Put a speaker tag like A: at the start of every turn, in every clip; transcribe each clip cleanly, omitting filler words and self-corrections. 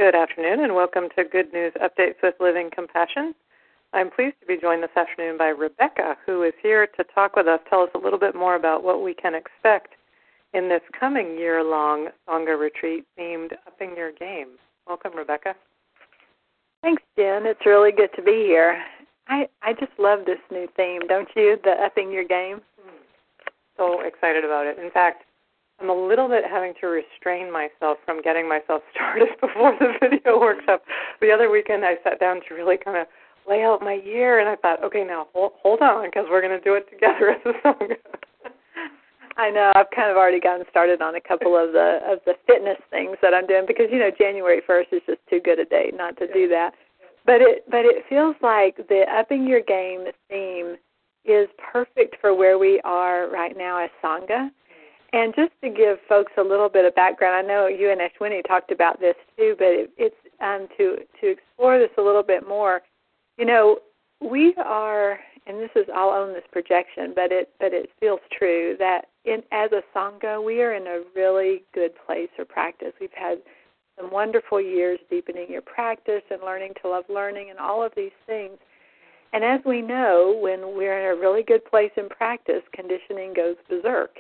A: Good afternoon, and welcome to Good News Updates with Living Compassion. I'm pleased to be joined this afternoon by Rebecca, who is here to talk with us, tell us a little bit more about what we can expect in this coming year-long Sangha retreat themed Upping Your Game. Welcome, Rebecca.
B: Thanks, Jen. It's really good to be here. I just love this new theme, don't you? The Upping Your Game.
A: So excited about it. In fact, I'm a little bit having to restrain myself from getting myself started before the video workshop. The other weekend I sat down to really kind of lay out my year, and I thought, okay, now hold on, because we're going to do it together as a Sangha.
B: I know. I've kind of already gotten started on a couple of the fitness things that I'm doing because, January 1st is just too good a date not to do that. But it feels like the Upping Your Game theme is perfect for where we are right now as Sangha. And just to give folks a little bit of background, I know you and Ashwini talked about this too, but it's to explore this a little bit more. We are, and this is, I'll own this projection, but it feels true that as a Sangha, we are in a really good place for practice. We've had some wonderful years deepening your practice and learning to love learning and all of these things. And as we know, when we're in a really good place in practice, conditioning goes berserk,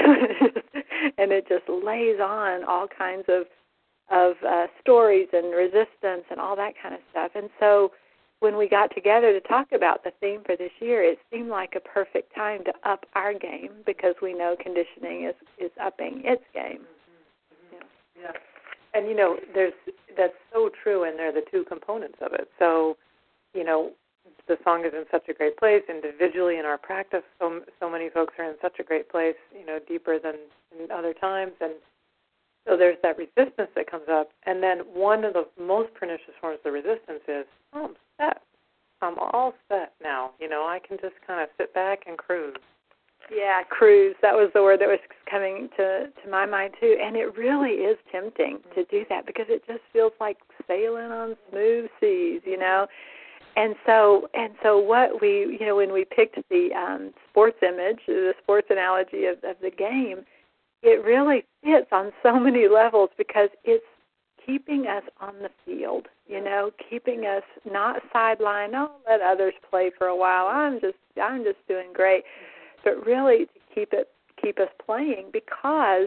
B: and it just lays on all kinds of stories and resistance and all that kind of stuff. And so when we got together to talk about the theme for this year, it seemed like a perfect time to up our game because we know conditioning is upping its game.
A: Yeah. And, that's so true, and they're the two components of it. So, the Sangha is in such a great place individually in our practice. So many folks are in such a great place, deeper than in other times. And so there's that resistance that comes up. And then one of the most pernicious forms of the resistance is, oh, I'm set. I'm all set now. I can just kind of sit back and cruise.
B: Yeah, cruise. That was the word that was coming to my mind, too. And it really is tempting to do that because it just feels like sailing on smooth seas, And so what we, when we picked the sports image, the sports analogy of the game, it really fits on so many levels because it's keeping us on the field, keeping us not sidelined. Oh, let others play for a while. I'm just doing great, but really to keep us playing because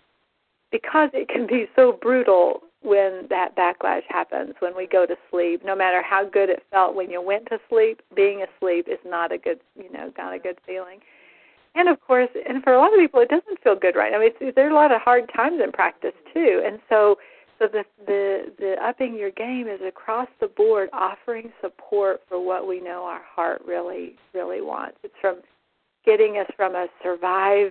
B: it can be so brutal when that backlash happens, when we go to sleep. No matter how good it felt when you went to sleep, being asleep is not a good feeling. And of course, and for a lot of people, it doesn't feel good, right? I mean, there are a lot of hard times in practice too. And so the upping your game is across the board offering support for what we know our heart really, really wants. It's from getting us from a survive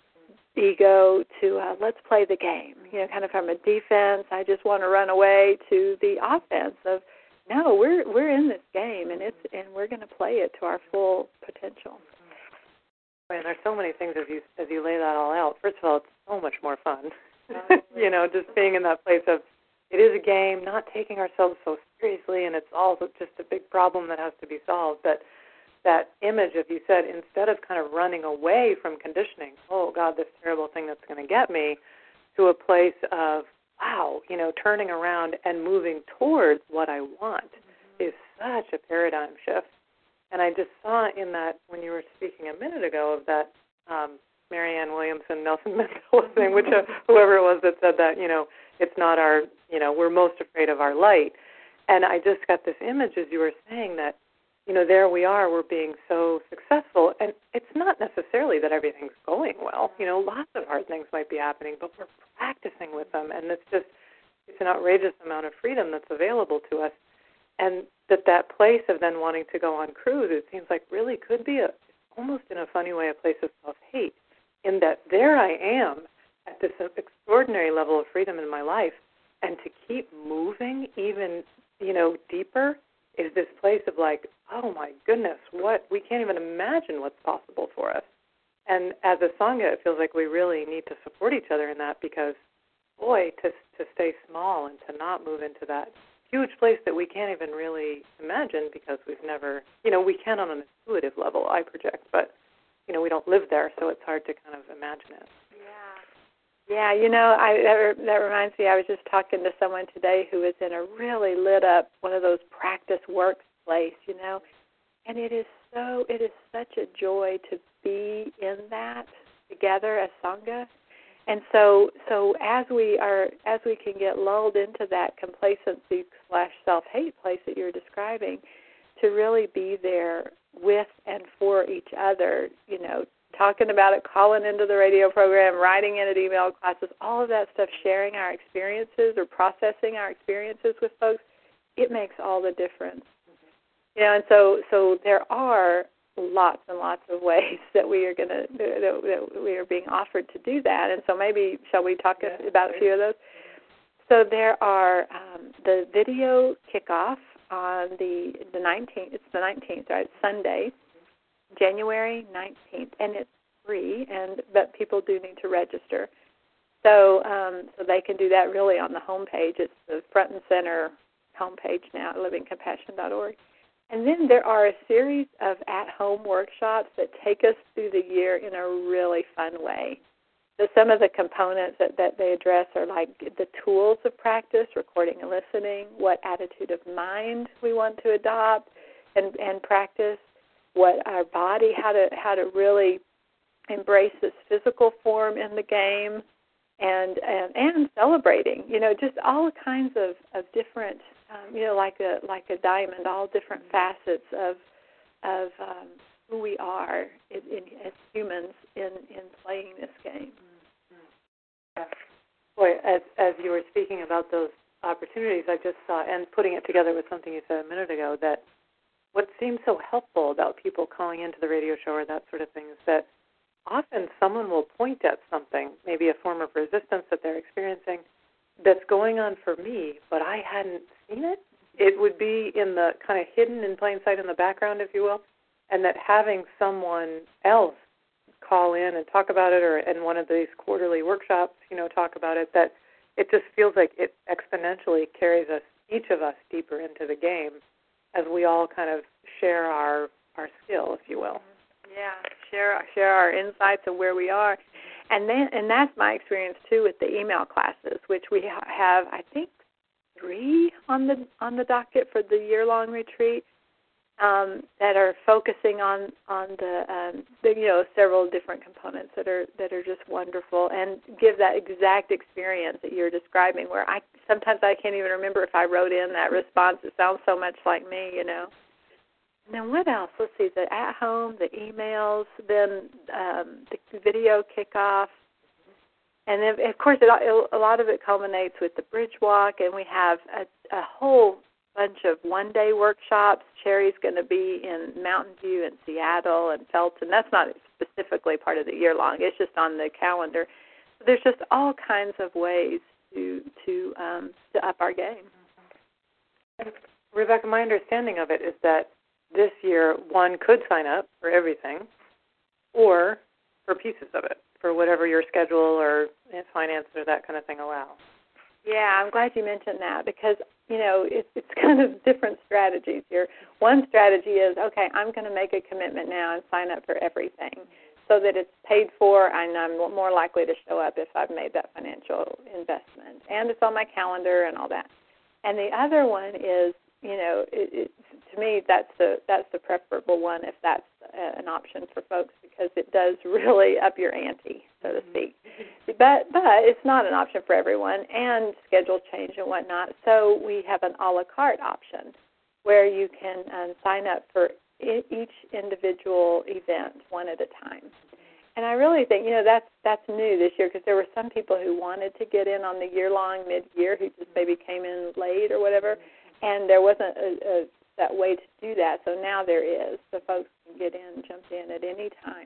B: ego to let's play the game, kind of from a defense, I just want to run away, to the offense of no, we're in this game and we're going to play it to our full potential.
A: And there's so many things as you lay that all out. First of all, it's so much more fun, just being in that place of it is a game, not taking ourselves so seriously, and it's all just a big problem that has to be solved. But that image, as you said, instead of kind of running away from conditioning, oh, God, this terrible thing that's going to get me, to a place of, wow, turning around and moving towards what I want is such a paradigm shift. And I just saw in that, when you were speaking a minute ago, of that Marianne Williamson, Nelson Mandela thing, which whoever it was that said that, it's not our, we're most afraid of our light. And I just got this image as you were saying that, there we are, we're being so successful, and it's not necessarily that everything's going well. Lots of hard things might be happening, but we're practicing with them, and it's an outrageous amount of freedom that's available to us. And that place of then wanting to go on cruise, it seems like really could be almost in a funny way, a place of self-hate, in that there I am at this extraordinary level of freedom in my life, and to keep moving even, deeper is this place of like, oh my goodness, we can't even imagine what's possible for us. And as a Sangha, it feels like we really need to support each other in that because, boy, to stay small and to not move into that huge place that we can't even really imagine because we've never, we can on an intuitive level, I project, but, we don't live there, so it's hard to kind of imagine it.
B: Yeah, that reminds me, I was just talking to someone today who was in a really lit up, one of those practice workplace, and it is such a joy to be in that together as Sangha. And so as we can get lulled into that complacency / self-hate place that you're describing, to really be there with and for each other, talking about it, calling into the radio program, writing in at email classes, all of that stuff, sharing our experiences or processing our experiences with folks, it makes all the difference. And so there are lots and lots of ways that we are that we are being offered to do that. And so maybe shall we talk about a few of those? So there are the video kickoff on the 19th. It's the 19th, right? Sunday, January 19th, and it's free. But people do need to register. So they can do that really on the homepage. It's the front and center homepage now at livingcompassion.org. And then there are a series of at-home workshops that take us through the year in a really fun way. So some of the components that they address are like the tools of practice, recording and listening, what attitude of mind we want to adopt and practice, what our body, how to really embrace this physical form in the game, and celebrating, just all kinds of different, like a diamond, all different facets of who we are as humans in playing this game.
A: Yeah. Boy, as you were speaking about those opportunities, I just saw, and putting it together with something you said a minute ago, that what seems so helpful about people calling into the radio show or that sort of thing is that often someone will point at something, maybe a form of resistance that they're experiencing, that's going on for me, but I hadn't seen it. It would be in the kind of hidden in plain sight in the background, if you will, and that having someone else call in and talk about it, or in one of these quarterly workshops, talk about it, that it just feels like it exponentially carries us, each of us, deeper into the game as we all kind of share our skill, if you will.
B: Yeah, share our insights of where we are. And that's my experience too with the email classes, which we have, I think, 3 on the docket for the year-long retreat, that are focusing on the several different components that are just wonderful and give that exact experience that you're describing, where sometimes I can't even remember if I wrote in that response. It sounds so much like me, And then what else? Let's see, the at-home, the emails, then the video kickoff. And then, of course, a lot of it culminates with the bridge walk, and we have a whole bunch of one-day workshops. Cherry's going to be in Mountain View and Seattle and Felton. That's not specifically part of the year-long. It's just on the calendar. So there's just all kinds of ways to up our game.
A: And Rebecca, my understanding of it is that this year one could sign up for everything or for pieces of it, for whatever your schedule or finances or that kind of thing allow.
B: Yeah, I'm glad you mentioned that because, it's kind of different strategies here. One strategy is, okay, I'm going to make a commitment now and sign up for everything so that it's paid for and I'm more likely to show up if I've made that financial investment. And it's on my calendar and all that. And the other one is, to me, that's the preferable one if that's an option for folks, because it does really up your ante, so to speak. But it's not an option for everyone, and schedules change and whatnot. So we have an a la carte option where you can sign up for each individual event one at a time. And I really think, that's new this year, because there were some people who wanted to get in on the year-long mid-year who just maybe came in late or whatever, and there wasn't that way to do that. So now there is. So folks can jump in at any time.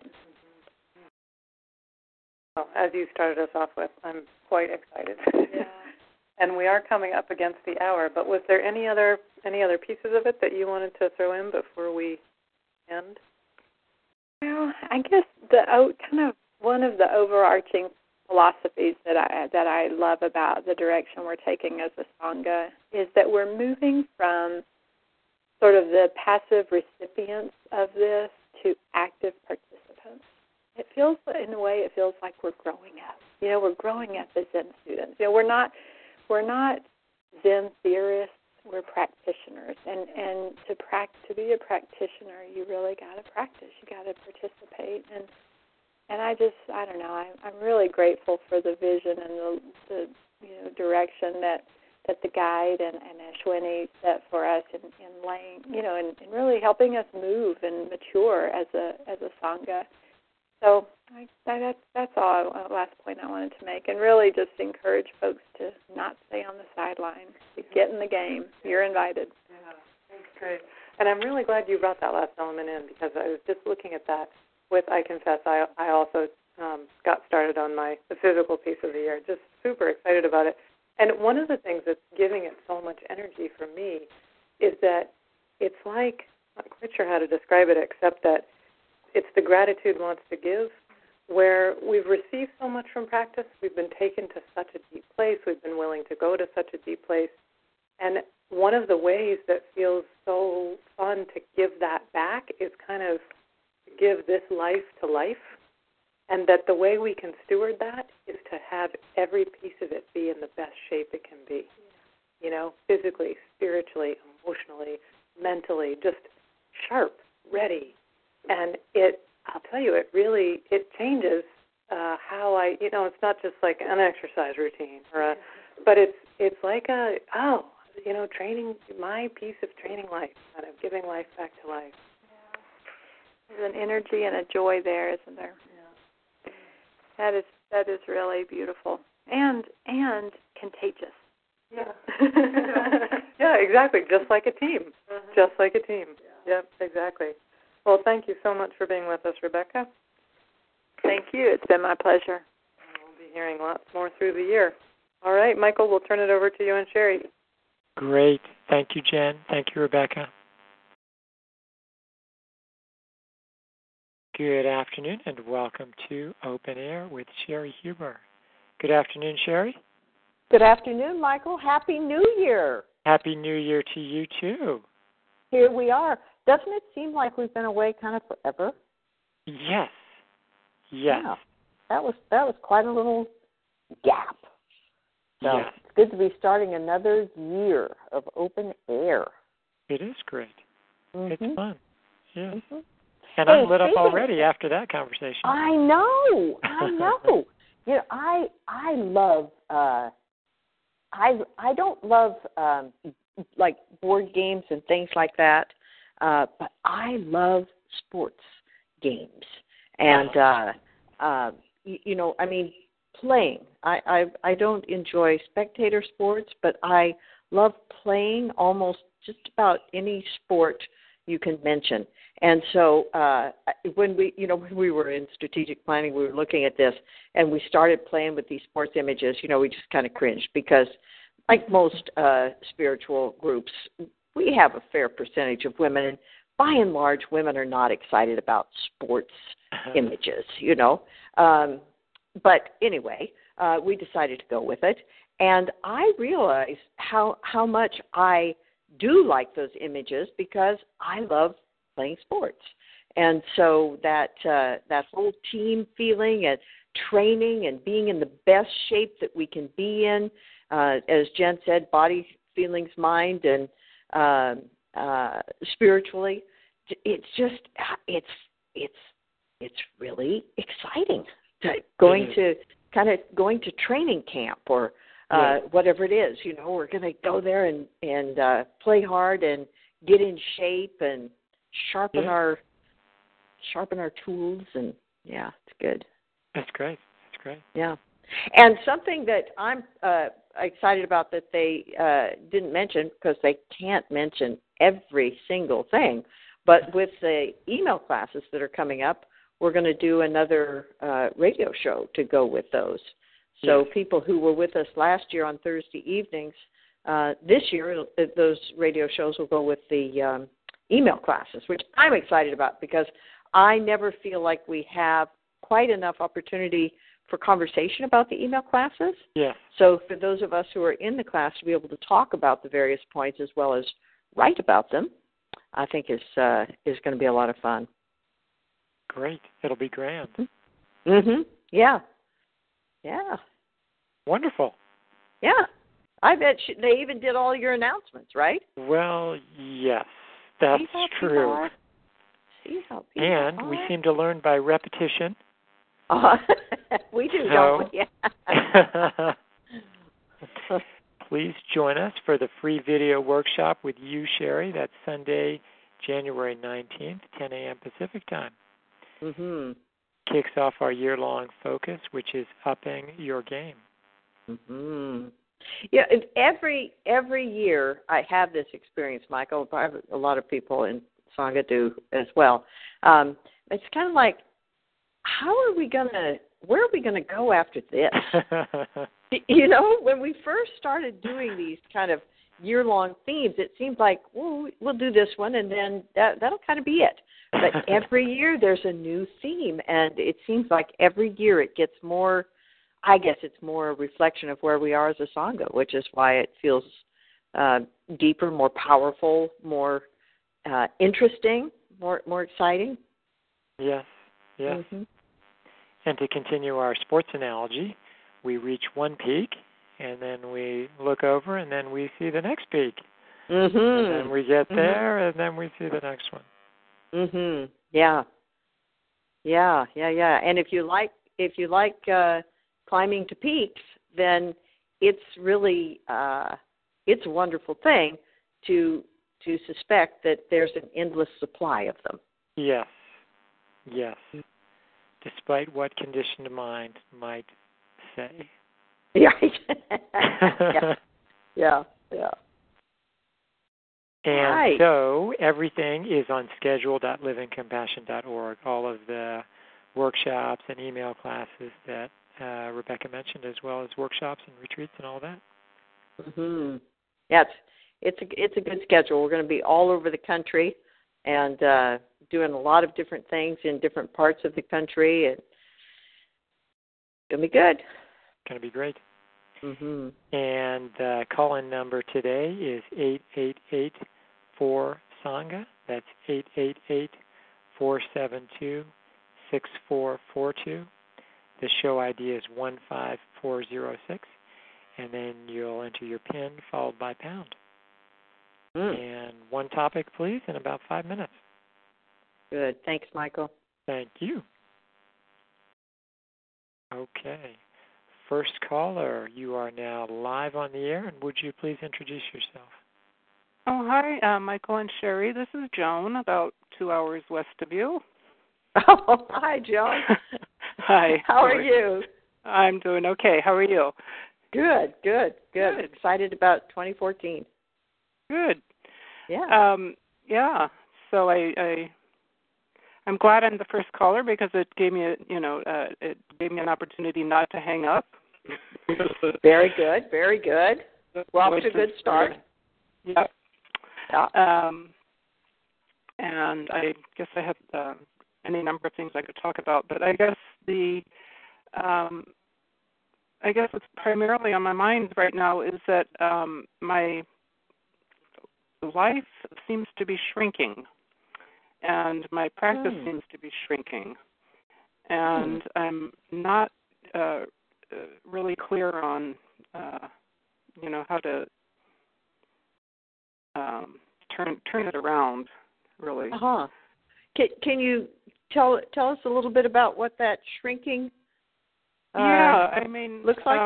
A: Well, as you started us off with, I'm quite excited.
B: Yeah.
A: And we are coming up against the hour, but was there any other pieces of it that you wanted to throw in before we end?
B: Well, I guess kind of one of the overarching philosophies that I love about the direction we're taking as a Sangha is that we're moving from sort of the passive recipients of this to active participants. In a way, it feels like we're growing up. we're growing up as Zen students. We're not Zen theorists. We're practitioners, and to be a practitioner, you really got to practice. You got to participate, and I don't know. I'm really grateful for the vision and the direction that the guide and Ashwini set for us in laying, and really helping us move and mature as a sangha. So that's all. Last point I wanted to make, and really just encourage folks to not stay on the sidelines, to get in the game. You're invited.
A: Yeah, thanks, great. And I'm really glad you brought that last element in, because I was just looking at that. I confess, I also got started on the physical piece of the year. Just super excited about it. And one of the things that's giving it so much energy for me is that it's like, I'm not quite sure how to describe it, except that it's the gratitude wants to give, where we've received so much from practice. We've been taken to such a deep place. We've been willing to go to such a deep place. And one of the ways that feels so fun to give that back is kind of give this life to life, and that the way we can steward that is to have every piece of it be in the best shape it can be, physically, spiritually, emotionally, mentally, just sharp, ready. And I'll tell you, it changes how it's not just like an exercise routine, but it's like training, my piece of training life, kind of giving life back to life.
B: There's an energy and a joy there, isn't there? Yeah. That is really beautiful and contagious.
A: Yeah. Yeah, exactly. Just like a team. Just like a team. Yeah. Yep, exactly. Well, thank you so much for being with us, Rebecca.
B: Thank you. It's been my pleasure.
A: We'll be hearing lots more through the year. All right, Michael, we'll turn it over to you and Sherry.
C: Great. Thank you, Jen. Thank you, Rebecca. Good afternoon, and welcome to Open Air with Sherry Huber. Good afternoon, Sherry.
D: Good afternoon, Michael. Happy New Year.
C: Happy New Year to you, too.
D: Here we are. Doesn't it seem like we've been away kind of forever?
C: Yes.
D: Yeah. That was quite a little gap. So
C: yes.
D: It's good to be starting another year of Open Air.
C: It is great.
D: Mm-hmm.
C: It's fun. Yeah.
D: Mm-hmm.
C: And I'm lit up already after that conversation.
D: I know. I love. I don't love like board games and things like that, but I love sports games, and playing. I don't enjoy spectator sports, but I love playing almost just about any sport you can mention. And so when we were in strategic planning, we were looking at this, and we started playing with these sports images. We just kind of cringed because, like most spiritual groups, we have a fair percentage of women, and by and large, women are not excited about sports images, But anyway, we decided to go with it, and I realized how much I do like those images because I love playing sports. And so that whole team feeling and training and being in the best shape that we can be in, as Jen said, body, feelings, mind, and spiritually, it's just it's really exciting going to training camp or whatever it is. We're going to go there and play hard and get in shape and sharpen our tools, and it's good.
C: That's great.
D: Yeah. And something that I'm excited about that they didn't mention, because they can't mention every single thing, but with the email classes that are coming up, we're going to do another radio show to go with those. So people who were with us last year on Thursday evenings, this year those radio shows will go with the email classes, which I'm excited about because I never feel like we have quite enough opportunity for conversation about the email classes.
C: Yeah.
D: So for those of us who are in the class to be able to talk about the various points as well as write about them, I think is going to be a lot of fun.
C: Great. It'll be grand.
D: Mm-hmm. Yeah. Yeah.
C: Wonderful.
D: Yeah. I bet they even did all your announcements, right?
C: Well, yes, that's
D: See how
C: true.
D: people are? See how people
C: And
D: are?
C: we seem to learn by repetition.
D: We do,
C: So,
D: don't we? Yeah.
C: Please join us for the free video workshop with you, Sherry. That's Sunday, January 19th, 10 a.m. Pacific time.
D: Mhm.
C: Kicks off our year-long focus, which is upping your game.
D: Mhm. Yeah, every year I have this experience, Michael. A lot of people in Sangha do as well. It's kind of like, where are we gonna go after this? You know, when we first started doing these kind of year-long themes, it seemed like, well, we'll do this one, and then that'll kind of be it. But every year there's a new theme, and it seems like every year it gets more. I guess it's more a reflection of where we are as a Sangha, which is why it feels deeper, more powerful, more interesting, more exciting.
C: Yes, yes.
D: Mm-hmm.
C: And to continue our sports analogy, we reach one peak, and then we look over, and then we see the next peak.
D: Mm-hmm.
C: And then we get there, and then we see the next one.
D: Mhm. Yeah. And if you like climbing to peaks, then it's really it's a wonderful thing to suspect that there's an endless supply of them.
C: Yes. Yes. Despite what conditioned mind might say.
D: Right. Yeah.
C: And
D: right.
C: so everything is on schedule.livingcompassion.org. All of the workshops and email classes that Rebecca mentioned, as well as workshops and retreats and all that.
D: Mhm. Yeah, it's a good schedule. We're going to be all over the country and doing a lot of different things in different parts of the country. And it's going to be good.
C: It's going to be great.
D: Mhm.
C: And the call-in number today is 888-4SANGA. That's 888-472-6442. The show ID is 15406. And then you'll enter your PIN followed by pound. And one topic, please, in about 5 minutes.
D: Good. Thanks, Michael.
C: Thank you. Okay. First caller, you are now live on the air, and would you please introduce yourself?
E: Oh, hi, Michael and Sherry. This is Joan, about 2 hours west of you.
D: Oh, hi, Joan.
E: Hi.
D: How are you?
E: I'm doing okay. How are you?
D: Good. Excited about 2014.
E: Good.
D: Yeah.
E: Yeah. So I'm glad I'm the first caller because it gave me an opportunity not to hang up.
D: Very good. Well, off to a good start.
E: Yep.
D: Yeah.
E: And I guess I have any number of things I could talk about, but I guess what's primarily on my mind right now is that my life seems to be shrinking, and my practice seems to be shrinking, and I'm not really clear on how to turn it around, really.
D: Uh-huh. Can you tell us a little bit about what that shrinking looks like?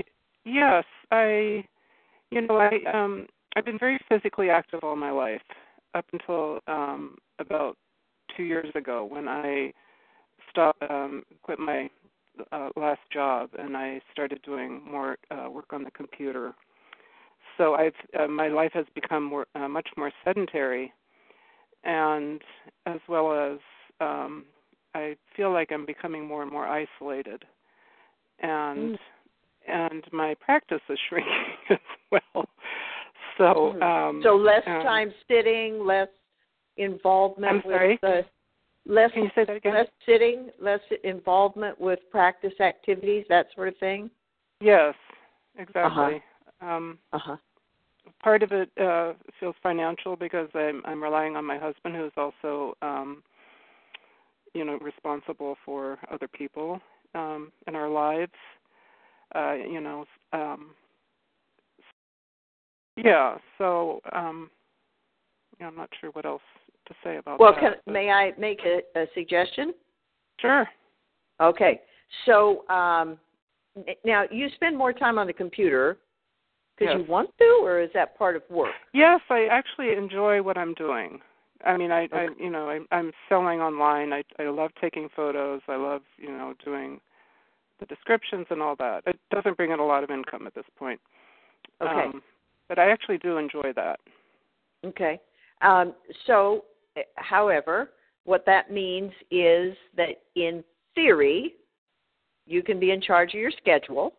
E: I've been very physically active all my life up until about 2 years ago when I quit my last job and I started doing more work on the computer. So my life has become much more sedentary, and as well as I feel like I'm becoming more and more isolated, and my practice is shrinking as well. So
D: less time sitting, less involvement.
E: I'm sorry.
D: Can
E: you say that again?
D: Less sitting, less involvement with practice activities, that sort of thing.
E: Yes, exactly. Part of it feels financial because I'm relying on my husband, who's also responsible for other people in our lives. you know, yeah. So, yeah, I'm not sure what else to say about
D: Well,
E: that.
D: may I make a suggestion?
E: Sure.
D: Okay. So now you spend more time on the computer because
E: Yes.
D: you want to, or is that part of work?
E: Yes, I actually enjoy what I'm doing. I mean,
D: Okay.
E: I'm selling online. I love taking photos. I love, you know, doing the descriptions and all that. It doesn't bring in a lot of income at this point.
D: Okay.
E: But I actually do enjoy that.
D: Okay. So, however, what that means is that in theory, you can be in charge of your schedule.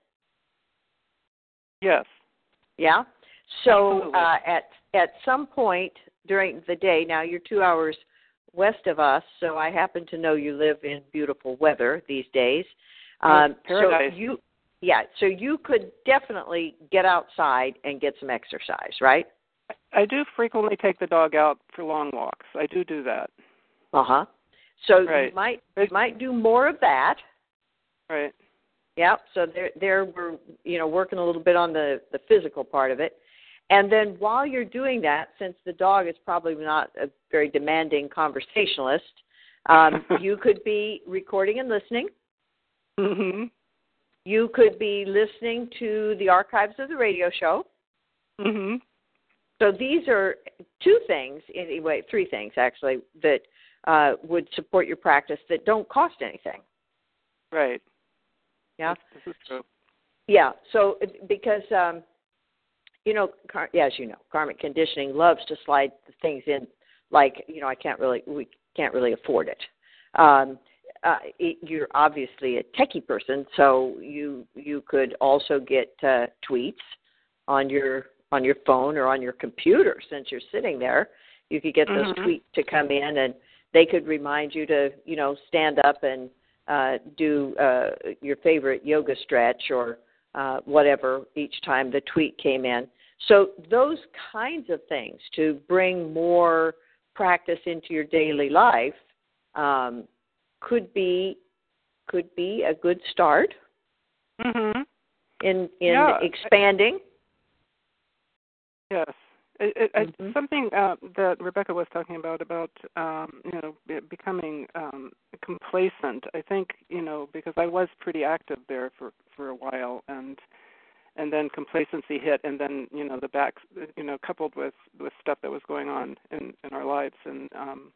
E: Yes.
D: Yeah. So
E: Absolutely.
D: at some point during the day, now you're 2 hours west of us, so I happen to know you live in beautiful weather these days.
E: Paradise.
D: So you could definitely get outside and get some exercise, right?
E: I do frequently take the dog out for long walks. I do that.
D: Uh-huh. So
E: Right.
D: you might do more of that.
E: Right.
D: Yeah, so there we're, you know, working a little bit on the physical part of it. And then while you're doing that, since the dog is probably not a very demanding conversationalist, you could be recording and listening.
E: Mhm.
D: You could be listening to the archives of the radio show.
E: Mhm.
D: So these are three things actually, that would support your practice that don't cost anything.
E: Right.
D: Yeah.
E: This is true.
D: Yeah. So because you know, as you know, karmic conditioning loves to slide things in, like, you know, we can't really afford it. You're obviously a techie person, so you could also get tweets on your phone or on your computer. Since you're sitting there, you could get those tweets to come in, and they could remind you to, you know, stand up and do your favorite yoga stretch or whatever each time the tweet came in. So those kinds of things to bring more practice into your daily life could be a good start in expanding.
E: Yes. Something that Rebecca was talking about you know, becoming complacent. I think, you know, because I was pretty active there for a while, and then complacency hit, and then, you know, the back, you know, coupled with stuff that was going on in our lives, and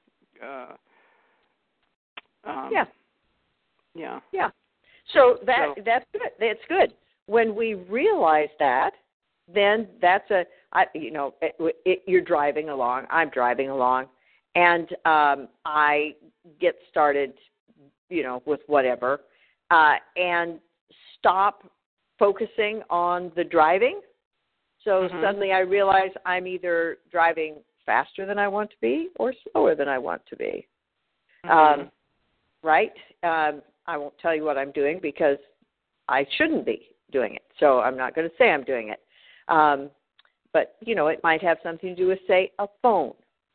E: yeah.
D: So that's good. That's good. When we realize that, then that's you're driving along. I'm driving along, and I get started, you know, with whatever, and stop focusing on the driving. So suddenly I realize I'm either driving faster than I want to be or slower than I want to be. Right? I won't tell you what I'm doing because I shouldn't be doing it. So I'm not going to say I'm doing it. But, you know, it might have something to do with, say, a phone.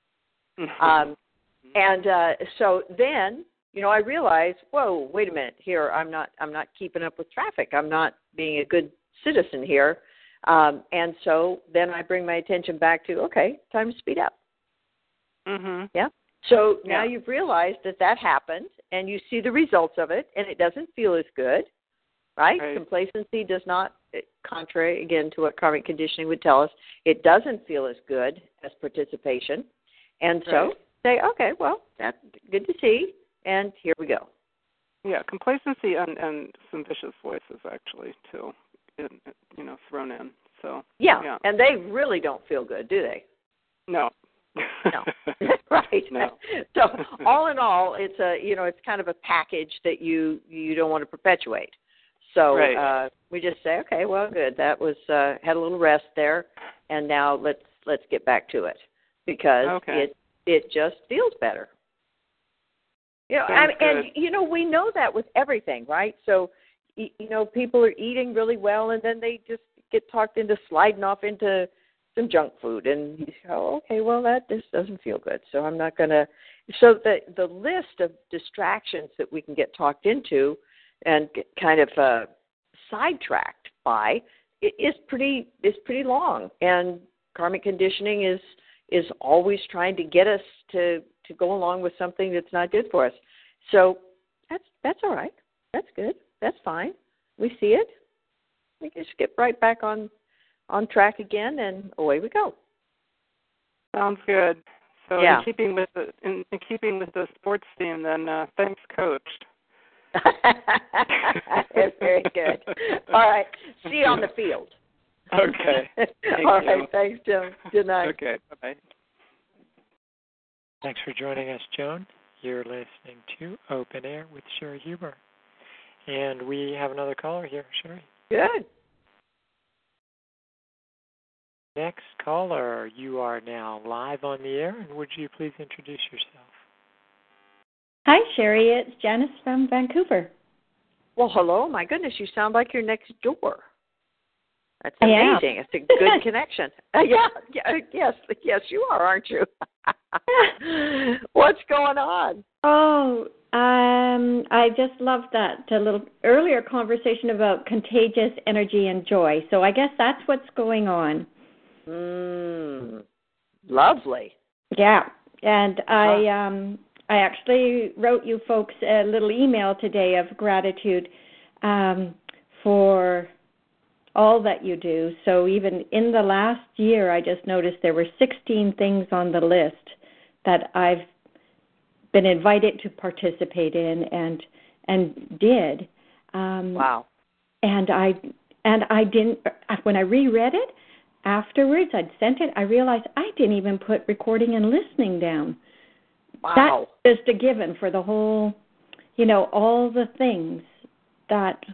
D: And so then, you know, I realize, whoa, wait a minute here. I'm not keeping up with traffic. I'm not being a good citizen here. And so then I bring my attention back to, okay, time to speed up. Yeah. So now you've realized that happened, and you see the results of it, and it doesn't feel as good, right? Complacency does not, contrary, again, to what karmic conditioning would tell us, it doesn't feel as good as participation. And so say, okay, well, that's good to see, and here we go.
E: Yeah, complacency and some vicious voices, actually, too, you know, thrown in. So
D: yeah, and they really don't feel good, do they?
E: No.
D: No. Right.
E: No.
D: So all in all, it's it's kind of a package that you don't want to perpetuate. So we just say, okay, well, good. That was had a little rest there, and now let's get back to it because it just feels better. You know, and you know, we know that with everything, right? So you know, people are eating really well, and then they just get talked into sliding off into some junk food, and you say, oh, okay, well, this doesn't feel good, so I'm not going to. So the list of distractions that we can get talked into and kind of sidetracked by is pretty long, and karmic conditioning is always trying to get us to go along with something that's not good for us. So that's all right. That's good. That's fine. We see it. We can just get right back on track again, and away we go.
E: Sounds good. So
D: yeah.
E: in keeping with the sports theme, then thanks, Coach.
D: That's very good. All right. See you on the field.
E: Okay.
D: All right. Thanks, Joan. Good night.
E: Okay. Bye-bye.
C: Thanks for joining us, Joan. You're listening to Open Air with Sherry Huber. And we have another caller here, Sherry.
D: Good.
C: Next caller, you are now live on the air, and would you please introduce yourself?
F: Hi, Sherry. It's Janice from Vancouver.
D: Well, hello. My goodness, you sound like you're next door. That's amazing. It's a good connection. Yes, you are, aren't you? What's going on?
F: Oh, I just loved that little earlier conversation about contagious energy and joy. So I guess that's what's going on.
D: Lovely.
F: Yeah, and I actually wrote you folks a little email today of gratitude for all that you do. So even in the last year, I just noticed there were 16 things on the list that I've been invited to participate in and did.
D: Wow.
F: And I didn't, when I reread it afterwards, I'd sent it, I realized I didn't even put recording and listening down.
D: Wow.
F: That's just a given for the whole, all the things that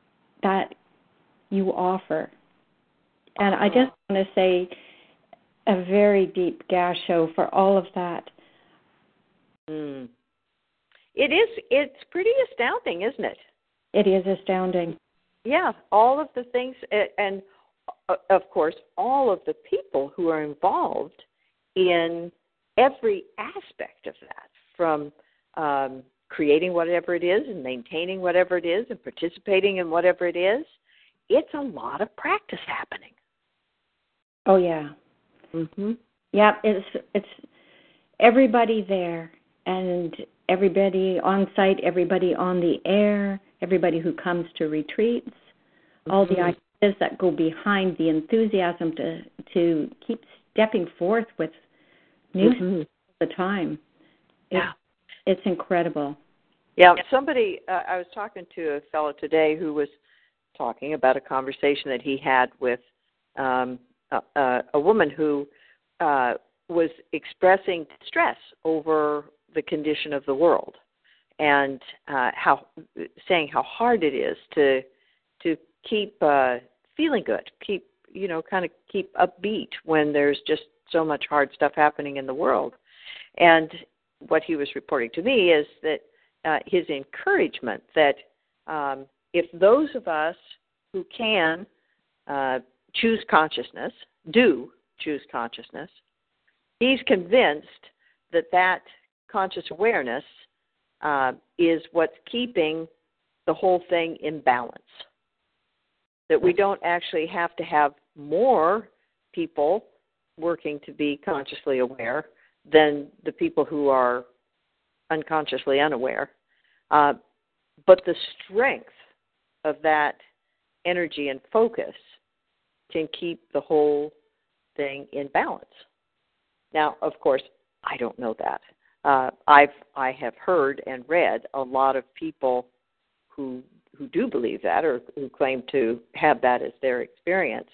F: you offer. And I just want to say a very deep gasho for all of that.
D: It's pretty astounding, isn't it?
F: It is astounding.
D: Yeah, all of the things, and of course, all of the people who are involved in every aspect of that, from creating whatever it is and maintaining whatever it is and participating in whatever it is. It's a lot of practice happening.
F: Oh, yeah.
D: Mhm.
F: Yeah, it's everybody there, and everybody on site, everybody on the air, everybody who comes to retreats, all the ideas that go behind the enthusiasm to keep stepping forth with news all the time. It's incredible.
D: Yeah, somebody, I was talking to a fellow today who was talking about a conversation that he had with a woman who was expressing distress over the condition of the world, and saying how hard it is to keep feeling good, keep upbeat when there's just so much hard stuff happening in the world. And what he was reporting to me is that his encouragement that if those of us who can choose consciousness, do choose consciousness, he's convinced that conscious awareness is what's keeping the whole thing in balance. That we don't actually have to have more people working to be consciously aware than the people who are unconsciously unaware. But the strength of that energy and focus can keep the whole thing in balance. Now, of course, I don't know that. I have heard and read a lot of people who do believe that, or who claim to have that as their experience.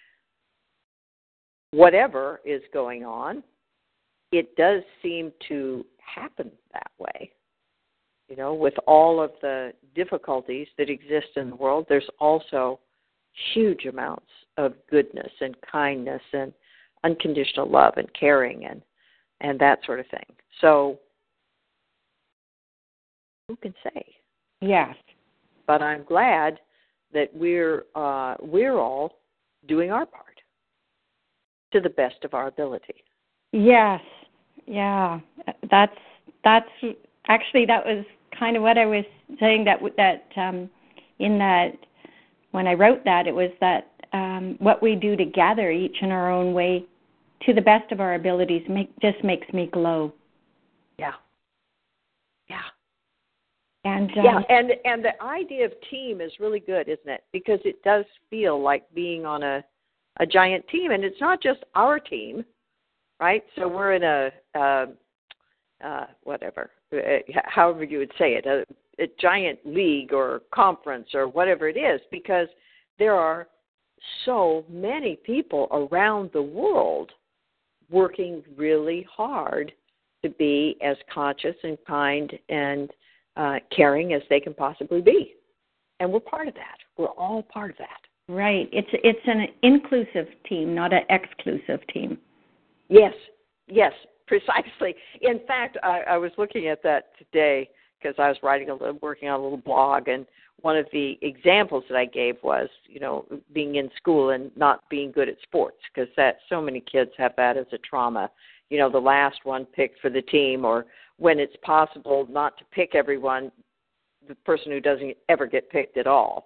D: Whatever is going on, it does seem to happen that way. With all of the difficulties that exist in the world, there's also huge amounts of goodness and kindness and unconditional love and caring and that sort of thing. So, who can say?
F: Yes.
D: But I'm glad that we're all doing our part to the best of our ability.
F: Yes. Yeah. That's actually, that was kind of what I was saying, that in that when I wrote that, it was that what we do together, each in our own way, to the best of our abilities, just makes me glow.
D: Yeah. Yeah.
F: And
D: and the idea of team is really good, isn't it? Because it does feel like being on a giant team, and it's not just our team, right? So we're in whatever, however you would say it, a giant league or conference or whatever it is, because there are so many people around the world working really hard to be as conscious and kind and caring as they can possibly be. And we're part of that. We're all part of that.
F: Right. It's an inclusive team, not an exclusive team.
D: Yes, precisely. In fact, I was looking at that today because I was working on a little blog, and one of the examples that I gave was, being in school and not being good at sports, because so many kids have that as a trauma. The last one picked for the team, or when it's possible not to pick everyone, the person who doesn't ever get picked at all.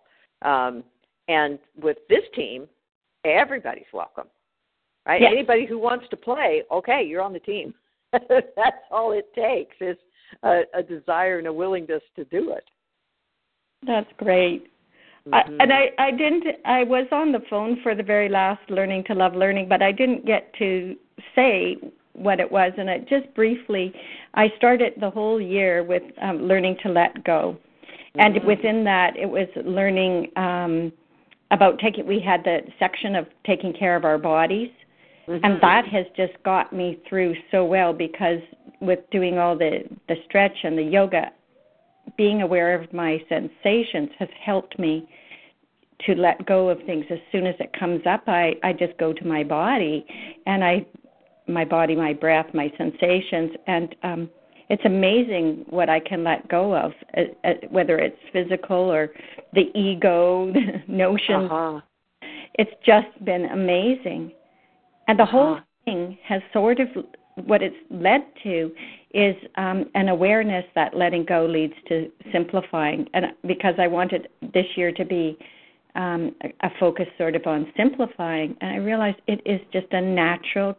D: And with this team, everybody's welcome, right?
F: Yes.
D: Anybody who wants to play, okay, you're on the team. That's all it takes is a desire and a willingness to do it.
F: That's great.
D: Mm-hmm.
F: I was on the phone for the very last Learning to Love Learning, but I didn't get to say what it was. And just briefly, I started the whole year with learning to let go. And within that, it was learning about we had the section of taking care of our bodies. Mm-hmm. And that has just got me through so well, because with doing all the stretch and the yoga, being aware of my sensations has helped me to let go of things. As soon as it comes up, I just go to my body, and my body, my breath, my sensations, and it's amazing what I can let go of, whether it's physical or the ego, the notions. Uh-huh. It's just been amazing. And the whole thing has sort of, what it's led to is an awareness that letting go leads to simplifying. And because I wanted this year to be a focus sort of on simplifying, and I realized it is just a natural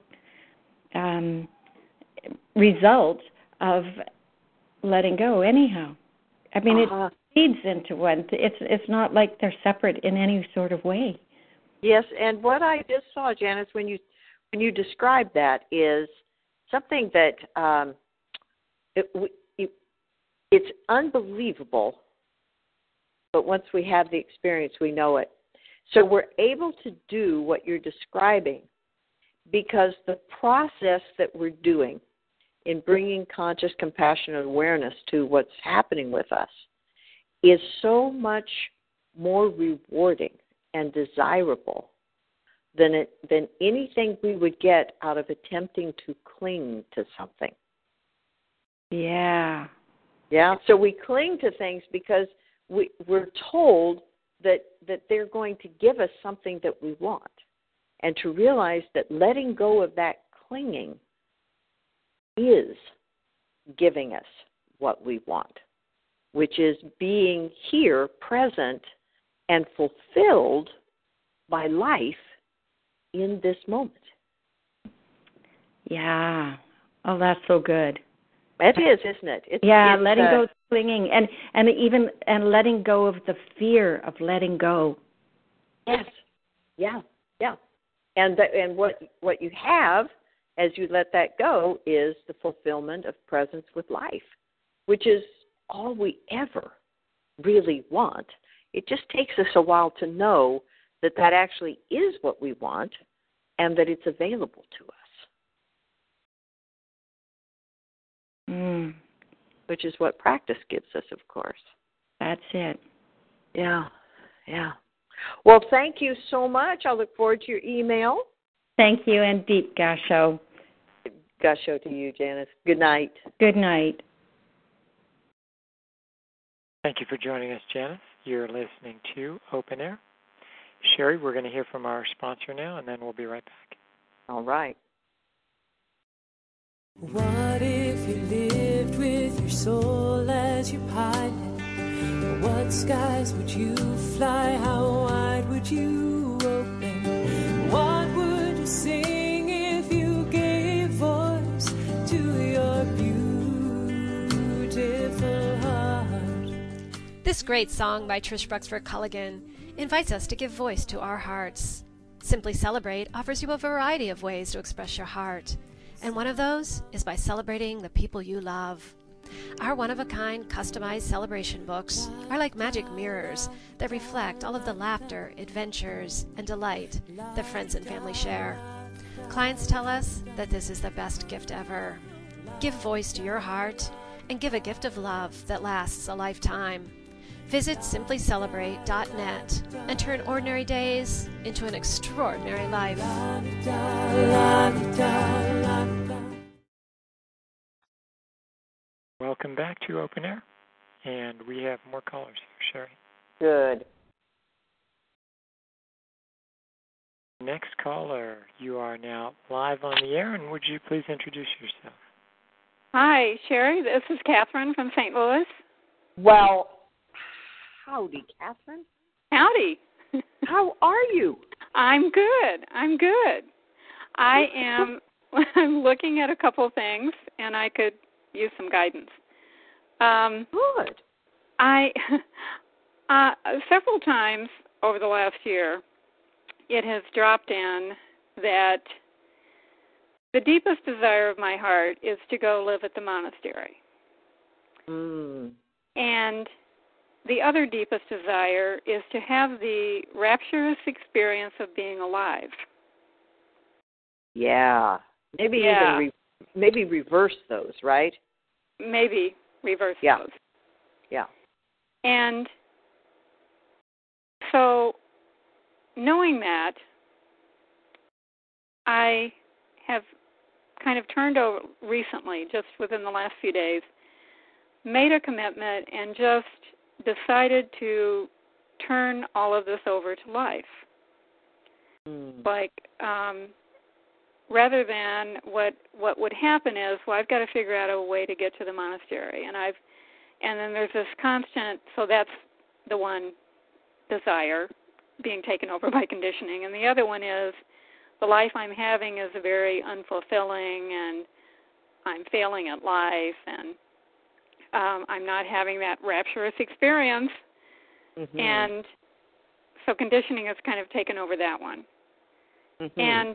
F: result of letting go anyhow. I mean, it feeds into one. It's not like they're separate in any sort of way.
D: Yes, and what I just saw, Janice, when you described that, is something that it's unbelievable, but once we have the experience, we know it. So we're able to do what you're describing because the process that we're doing in bringing conscious compassion and awareness to what's happening with us is so much more rewarding and desirable than anything we would get out of attempting to cling to something.
F: Yeah.
D: Yeah. So we cling to things because we're told that they're going to give us something that we want. And to realize that letting go of that clinging is giving us what we want, which is being here, present, and fulfilled by life in this moment.
F: Yeah. Oh, that's so good.
D: It is, isn't it? It's
F: letting go of clinging and letting go of the fear of letting go.
D: Yes. Yeah. Yeah. And what you have as you let that go is the fulfillment of presence with life, which is all we ever really want. It just takes us a while to know that actually is what we want and that it's available to us. Which is what practice gives us, of course.
F: That's it.
D: Yeah, yeah. Well, thank you so much. I'll look forward to your email.
F: Thank you, and deep gasho.
D: Gasho to you, Janice. Good night.
F: Good night.
C: Thank you for joining us, Janice. You're listening to Open Air. Sherry, we're going to hear from our sponsor now, and then we'll be right back.
D: All right.
G: What if you lived with your soul as your pilot? What skies would you fly? How wide kept you open? What would you sing if you gave voice to your beautiful heart?
H: This great song by Trish Bruxford Culligan invites us to give voice to our hearts. Simply Celebrate offers you a variety of ways to express your heart, and one of those is by celebrating the people you love. Our one-of-a-kind customized celebration books are like magic mirrors that reflect all of the laughter, adventures, and delight that friends and family share. Clients tell us that this is the best gift ever. Give voice to your heart and give a gift of love that lasts a lifetime. Visit simplycelebrate.net and turn ordinary days into an extraordinary life.
C: Welcome back to Open Air. And we have more callers here, Sherry.
D: Good.
C: Next caller, you are now live on the air, and would you please introduce yourself?
I: Hi, Sherry. This is Catherine from St. Louis.
D: Well, howdy, Catherine.
I: Howdy.
D: How are you?
I: I'm good. I'm looking at a couple things, and I could use some guidance.
D: Good.
I: I several times over the last year, it has dropped in that the deepest desire of my heart is to go live at the monastery. And the other deepest desire is to have the rapturous experience of being alive.
D: Yeah. Maybe reverse those, right?
I: Maybe reverse those.
D: Yeah.
I: And so, knowing that, I have kind of turned over recently, just within the last few days, made a commitment and just decided to turn all of this over to life. Like, rather than what would happen is, well, I've got to figure out a way to get to the monastery, and then there's this constant. So that's the one desire being taken over by conditioning, and the other one is the life I'm having is very unfulfilling, and I'm failing at life, and I'm not having that rapturous experience, and so conditioning has kind of taken over that one. And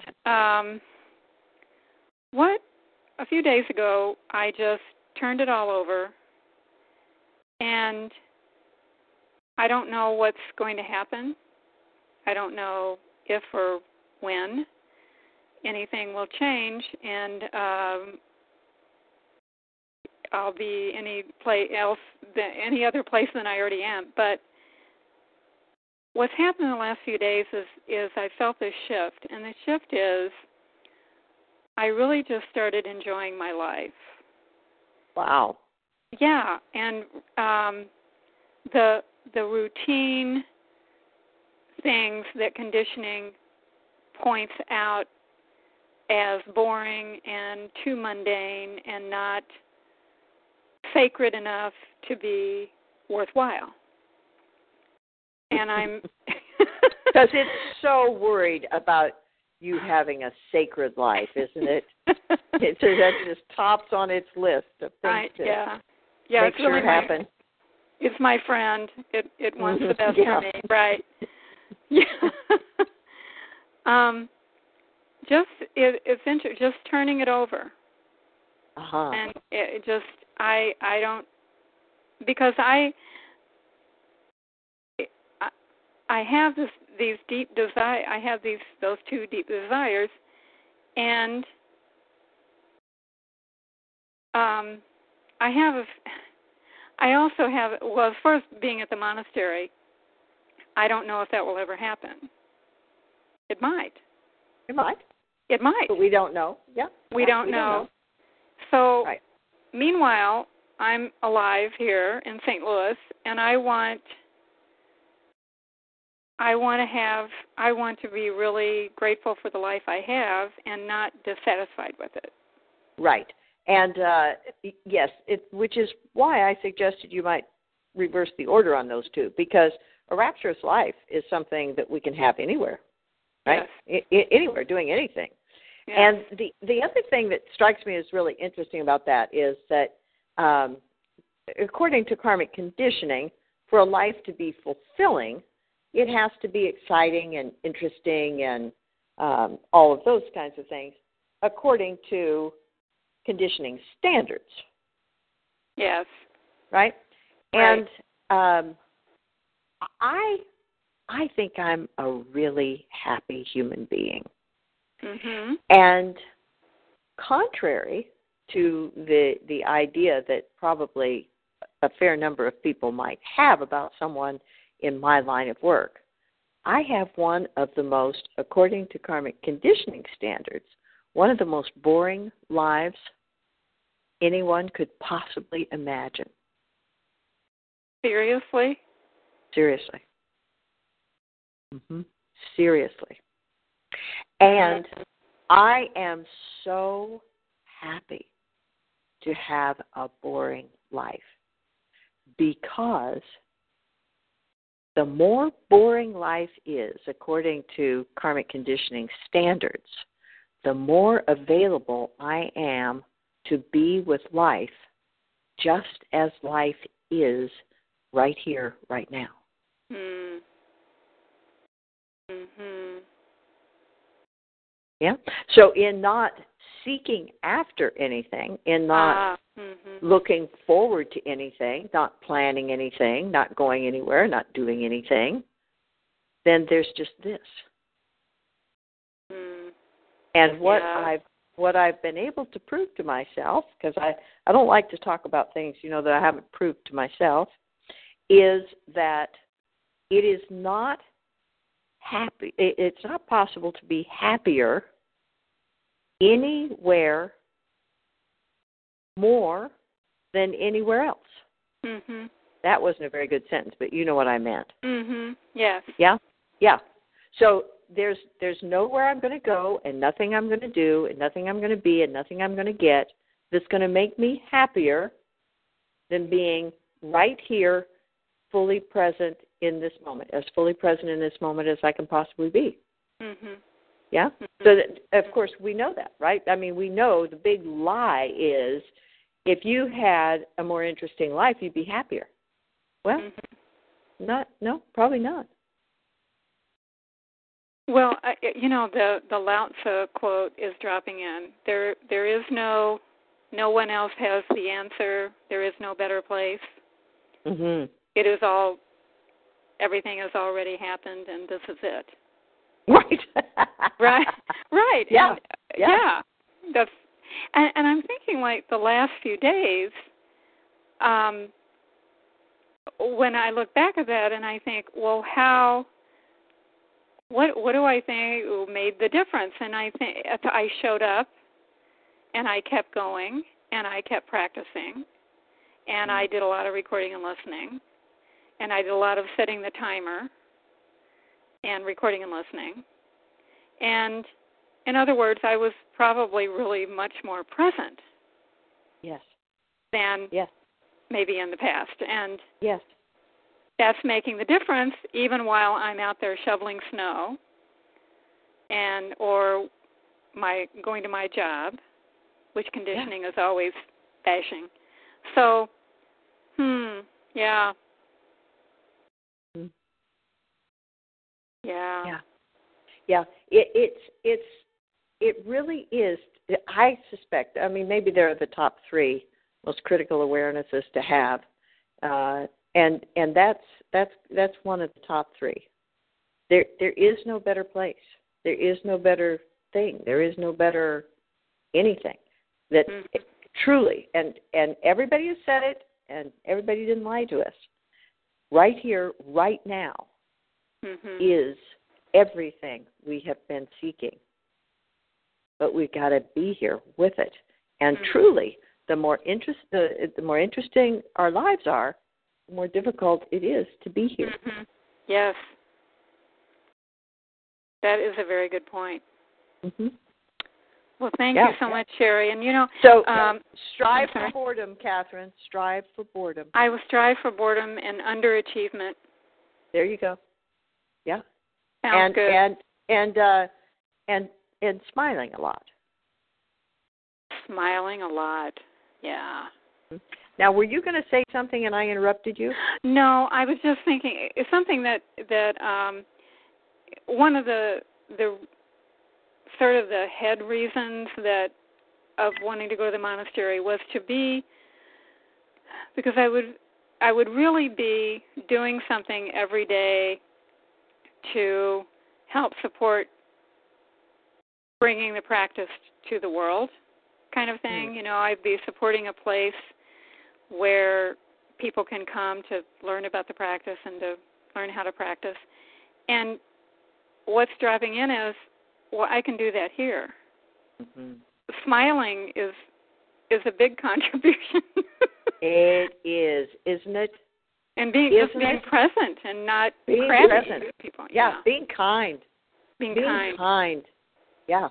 I: a few days ago, I just turned it all over, and I don't know what's going to happen. I don't know if or when anything will change, and I'll be any other place than I already am. But what's happened in the last few days is I felt this shift, and the shift is I really just started enjoying my life.
D: Wow.
I: Yeah, and the routine things that conditioning points out as boring and too mundane and not sacred enough to be worthwhile. And I'm
D: because it's so worried about you having a sacred life, isn't it? That just tops on its list of things to make sure
I: really
D: happen.
I: It's my friend. It wants the best for me, right? Yeah. It's interesting, just turning it over. And it just I don't, because I have these deep desire. I have those two deep desires, and I also have. Well, as far as being at the monastery, I don't know if that will ever happen. It might.
D: It might.
I: It might.
D: But we don't know. Yeah.
I: We don't know. So, meanwhile, I'm alive here in St. Louis, and I want to be really grateful for the life I have and not dissatisfied with it.
D: Right. And yes, which is why I suggested you might reverse the order on those two, because a rapturous life is something that we can have anywhere, right?
I: Yes.
D: Anywhere, doing anything.
I: Yes.
D: And the other thing that strikes me as really interesting about that is that according to karmic conditioning, for a life to be fulfilling, it has to be exciting and interesting and all of those kinds of things, according to conditioning standards.
I: Yes.
D: Right?
I: Right.
D: And I think I'm a really happy human being.
I: Mhm.
D: And contrary to the idea that probably a fair number of people might have about someone in my line of work, I have one of the most, according to karmic conditioning standards, one of the most boring lives anyone could possibly imagine.
I: Seriously?
D: Seriously. Seriously. And I am so happy to have a boring life, because the more boring life is, according to karmic conditioning standards, the more available I am to be with life just as life is right here, right now. Yeah? So in not seeking after anything, in not looking forward to anything, not planning anything, not going anywhere, not doing anything, then there's just this. And what I've been able to prove to myself, because I don't like to talk about things, that I haven't proved to myself, is that it is not happy. It's not possible to be happier anywhere more than anywhere else. That wasn't a very good sentence, but you know what I meant.
I: Yes.
D: Yeah? Yeah. So there's nowhere I'm going to go, and nothing I'm going to do, and nothing I'm going to be, and nothing I'm going to get that's going to make me happier than being right here, fully present in this moment, as fully present in this moment as I can possibly be. Yeah? So, that, of course, we know that, right? I mean, we know the big lie is if you had a more interesting life, you'd be happier. Well, probably not.
I: Well, the Lao Tzu quote is dropping in. There is no one else has the answer. There is no better place. It is all, everything has already happened, and this is it.
D: Right.
I: Right.
D: Yeah.
I: Yeah. That's, and I'm thinking, like, the last few days, when I look back at that and I think, well, what do I think made the difference? And I think I showed up, and I kept going, and I kept practicing, and I did a lot of recording and listening, and I did a lot of setting the timer and recording and listening. And in other words, I was probably really much more present.
D: Yes.
I: Than maybe in the past. And
D: yes,
I: that's making the difference even while I'm out there shoveling snow or going to my job, which conditioning is always bashing. So, yeah. Yeah.
D: Yeah. It really is. I suspect. I mean, maybe they're the top 3 most critical awarenesses to have, and that's one of the top 3. There is no better place. There is no better thing. There is no better anything. That truly, and everybody has said it, and everybody didn't lie to us. Right here, right now, is everything we have been seeking. But we've got to be here with it. And truly, the more interesting our lives are, the more difficult it is to be here.
I: Yes. That is a very good point. Well, thank you so much, Sherry. And,
D: so strive for boredom, Catherine. Strive for boredom.
I: I will strive for boredom and underachievement.
D: There you go. Yeah.
I: Sounds good.
D: And smiling a lot.
I: Smiling a lot. Yeah.
D: Now, were you going to say something and I interrupted you?
I: No, I was just thinking it's something that one of the sort of the head reasons that of wanting to go to the monastery was to be, because I would really be doing something every day to help support bringing the practice to the world, kind of thing. You know, I'd be supporting a place where people can come to learn about the practice and to learn how to practice. And what's driving in is, well, I can do that here. Mm-hmm. Smiling is a big contribution.
D: It is, isn't it?
I: And being present and not
D: being
I: present
D: present.
I: People.
D: Yeah, being kind.
I: Being kind.
D: Yeah.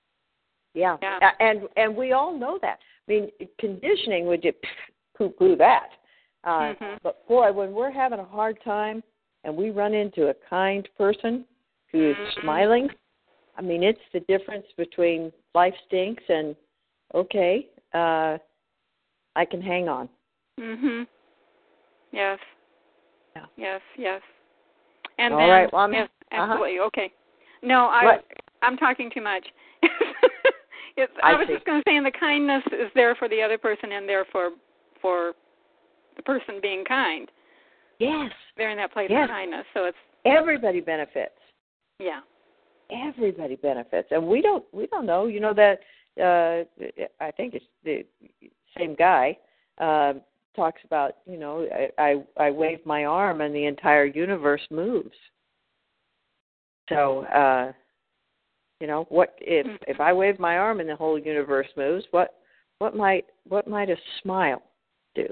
D: And we all know that. I mean, conditioning would just poo-poo that. But boy, when we're having a hard time and we run into a kind person who is smiling, I mean, it's the difference between life stinks and, okay, I can hang on.
I: Mhm. Yes.
D: Yeah.
I: Yes. And
D: all
I: then,
D: right. Well,
I: yes, absolutely. Okay. No, I'm talking too much. I was just going to say, and the kindness is there for the other person and there for the person being kind.
D: Yes.
I: They're in that place of kindness, so it's
D: everybody benefits.
I: Yeah.
D: Everybody benefits, and we don't know. You know that I think it's the same guy talks about. You know, I wave my arm and the entire universe moves. So you know, what if I wave my arm and the whole universe moves? What might a smile do?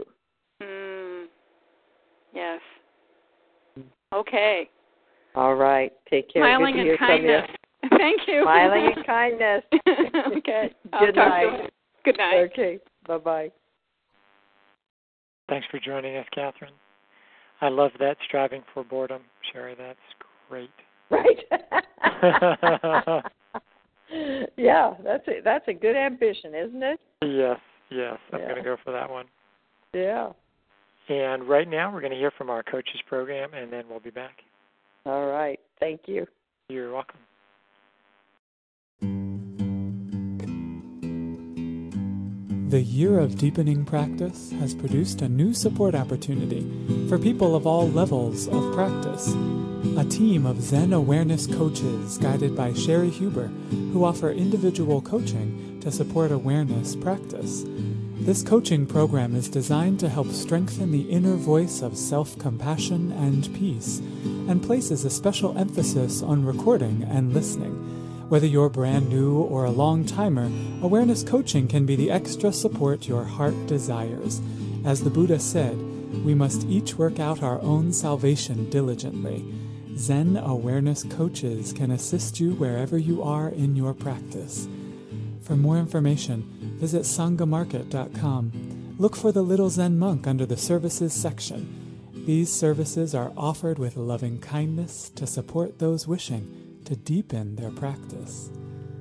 I: Yes. Okay.
D: All right. Take care.
I: Smiling and kindness. Thank you.
D: Smiling and kindness.
I: Okay.
D: Good night.
I: Good night.
D: Okay. Bye-bye.
C: Thanks for joining us, Catherine. I love that, striving for boredom. Sherry, that's great.
D: Right. Yeah, that's a good ambition, isn't it?
C: Yes. I'm going to go for that one.
D: Yeah.
C: And right now we're going to hear from our coaches program, and then we'll be back.
D: All right. Thank you.
C: You're welcome.
J: The Year of Deepening Practice has produced a new support opportunity for people of all levels of practice. A team of Zen awareness coaches guided by Sherry Huber, who offer individual coaching to support awareness practice. This coaching program is designed to help strengthen the inner voice of self-compassion and peace, and places a special emphasis on recording and listening. Whether you're brand new or a long-timer, awareness coaching can be the extra support your heart desires. As the Buddha said, we must each work out our own salvation diligently. Zen awareness coaches can assist you wherever you are in your practice. For more information, visit sangamarket.com. Look for the Little Zen Monk under the Services section. These services are offered with loving kindness to support those wishing to deepen their practice.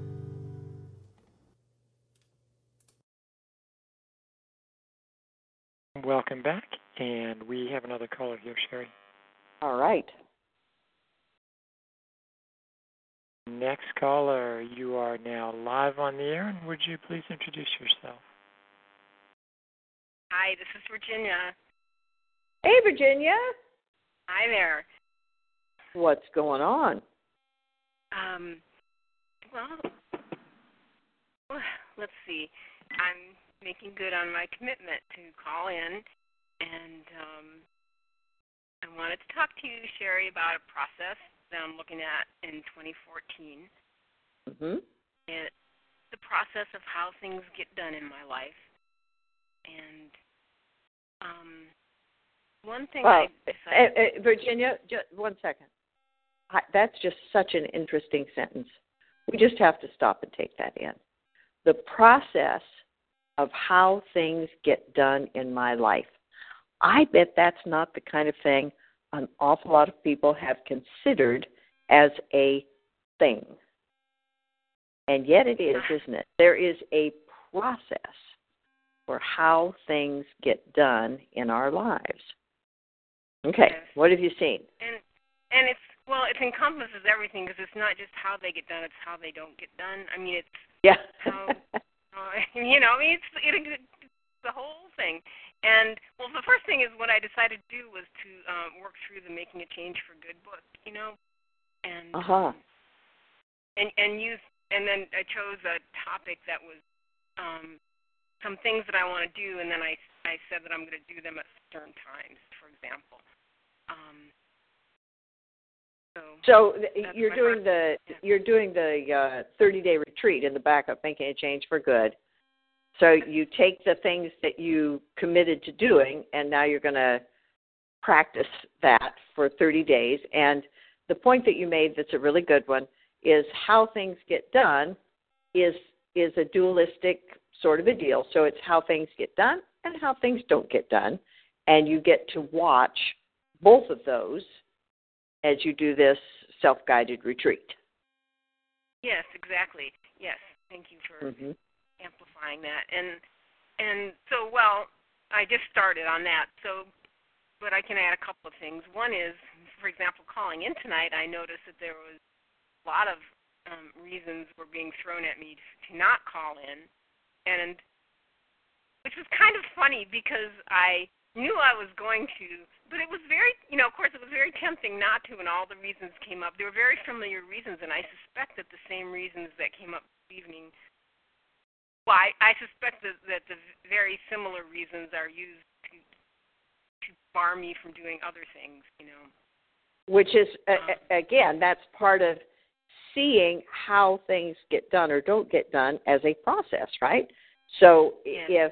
C: Welcome back, and we have another caller here, Sherry.
D: All right.
C: Next caller, you are now live on the air, and would you please introduce yourself?
K: Hi, this is Virginia.
D: Hey, Virginia.
K: Hi there.
D: What's going on?
K: Well, let's see. I'm making good on my commitment to call in, and I wanted to talk to you, Sherry, about a process that I'm looking at in 2014.
D: Mm-hmm.
K: It's the process of how things get done in my life. And one thing I decided...
D: Virginia, just 1 second. That's just such an interesting sentence. We just have to stop and take that in. The process of how things get done in my life. I bet that's not the kind of thing an awful lot of people have considered as a thing. And yet it is, isn't it? There is a process for how things get done in our lives. Okay,
K: yes.
D: What have you seen?
K: And it encompasses everything, because it's not just how they get done, it's how they don't get done. I mean, it's how, it's the whole thing. And, well, the first thing is what I decided to do was to work through the Making a Change for Good book, and and then I chose a topic that was some things that I want to do, and then I said that I'm going to do them at certain times, for example.
D: So you're doing the 30-day retreat in the back of Making a Change for Good. So you take the things that you committed to doing, and now you're going to practice that for 30 days. And the point that you made that's a really good one is how things get done is a dualistic sort of a deal. So it's how things get done and how things don't get done. And you get to watch both of those as you do this self-guided retreat.
K: Yes, exactly. Yes, thank you for amplifying that. And so, well, I just started on that. So, but I can add a couple of things. One is, for example, calling in tonight, I noticed that there was a lot of reasons were being thrown at me to not call in, and which was kind of funny because I knew I was going to, but it was very, of course, it was very tempting not to, and all the reasons came up. They were very familiar reasons, and I suspect that the same reasons that came up this evening, well, I suspect that the very similar reasons are used to bar me from doing other things,
D: Which is, again, that's part of seeing how things get done or don't get done as a process, right? So if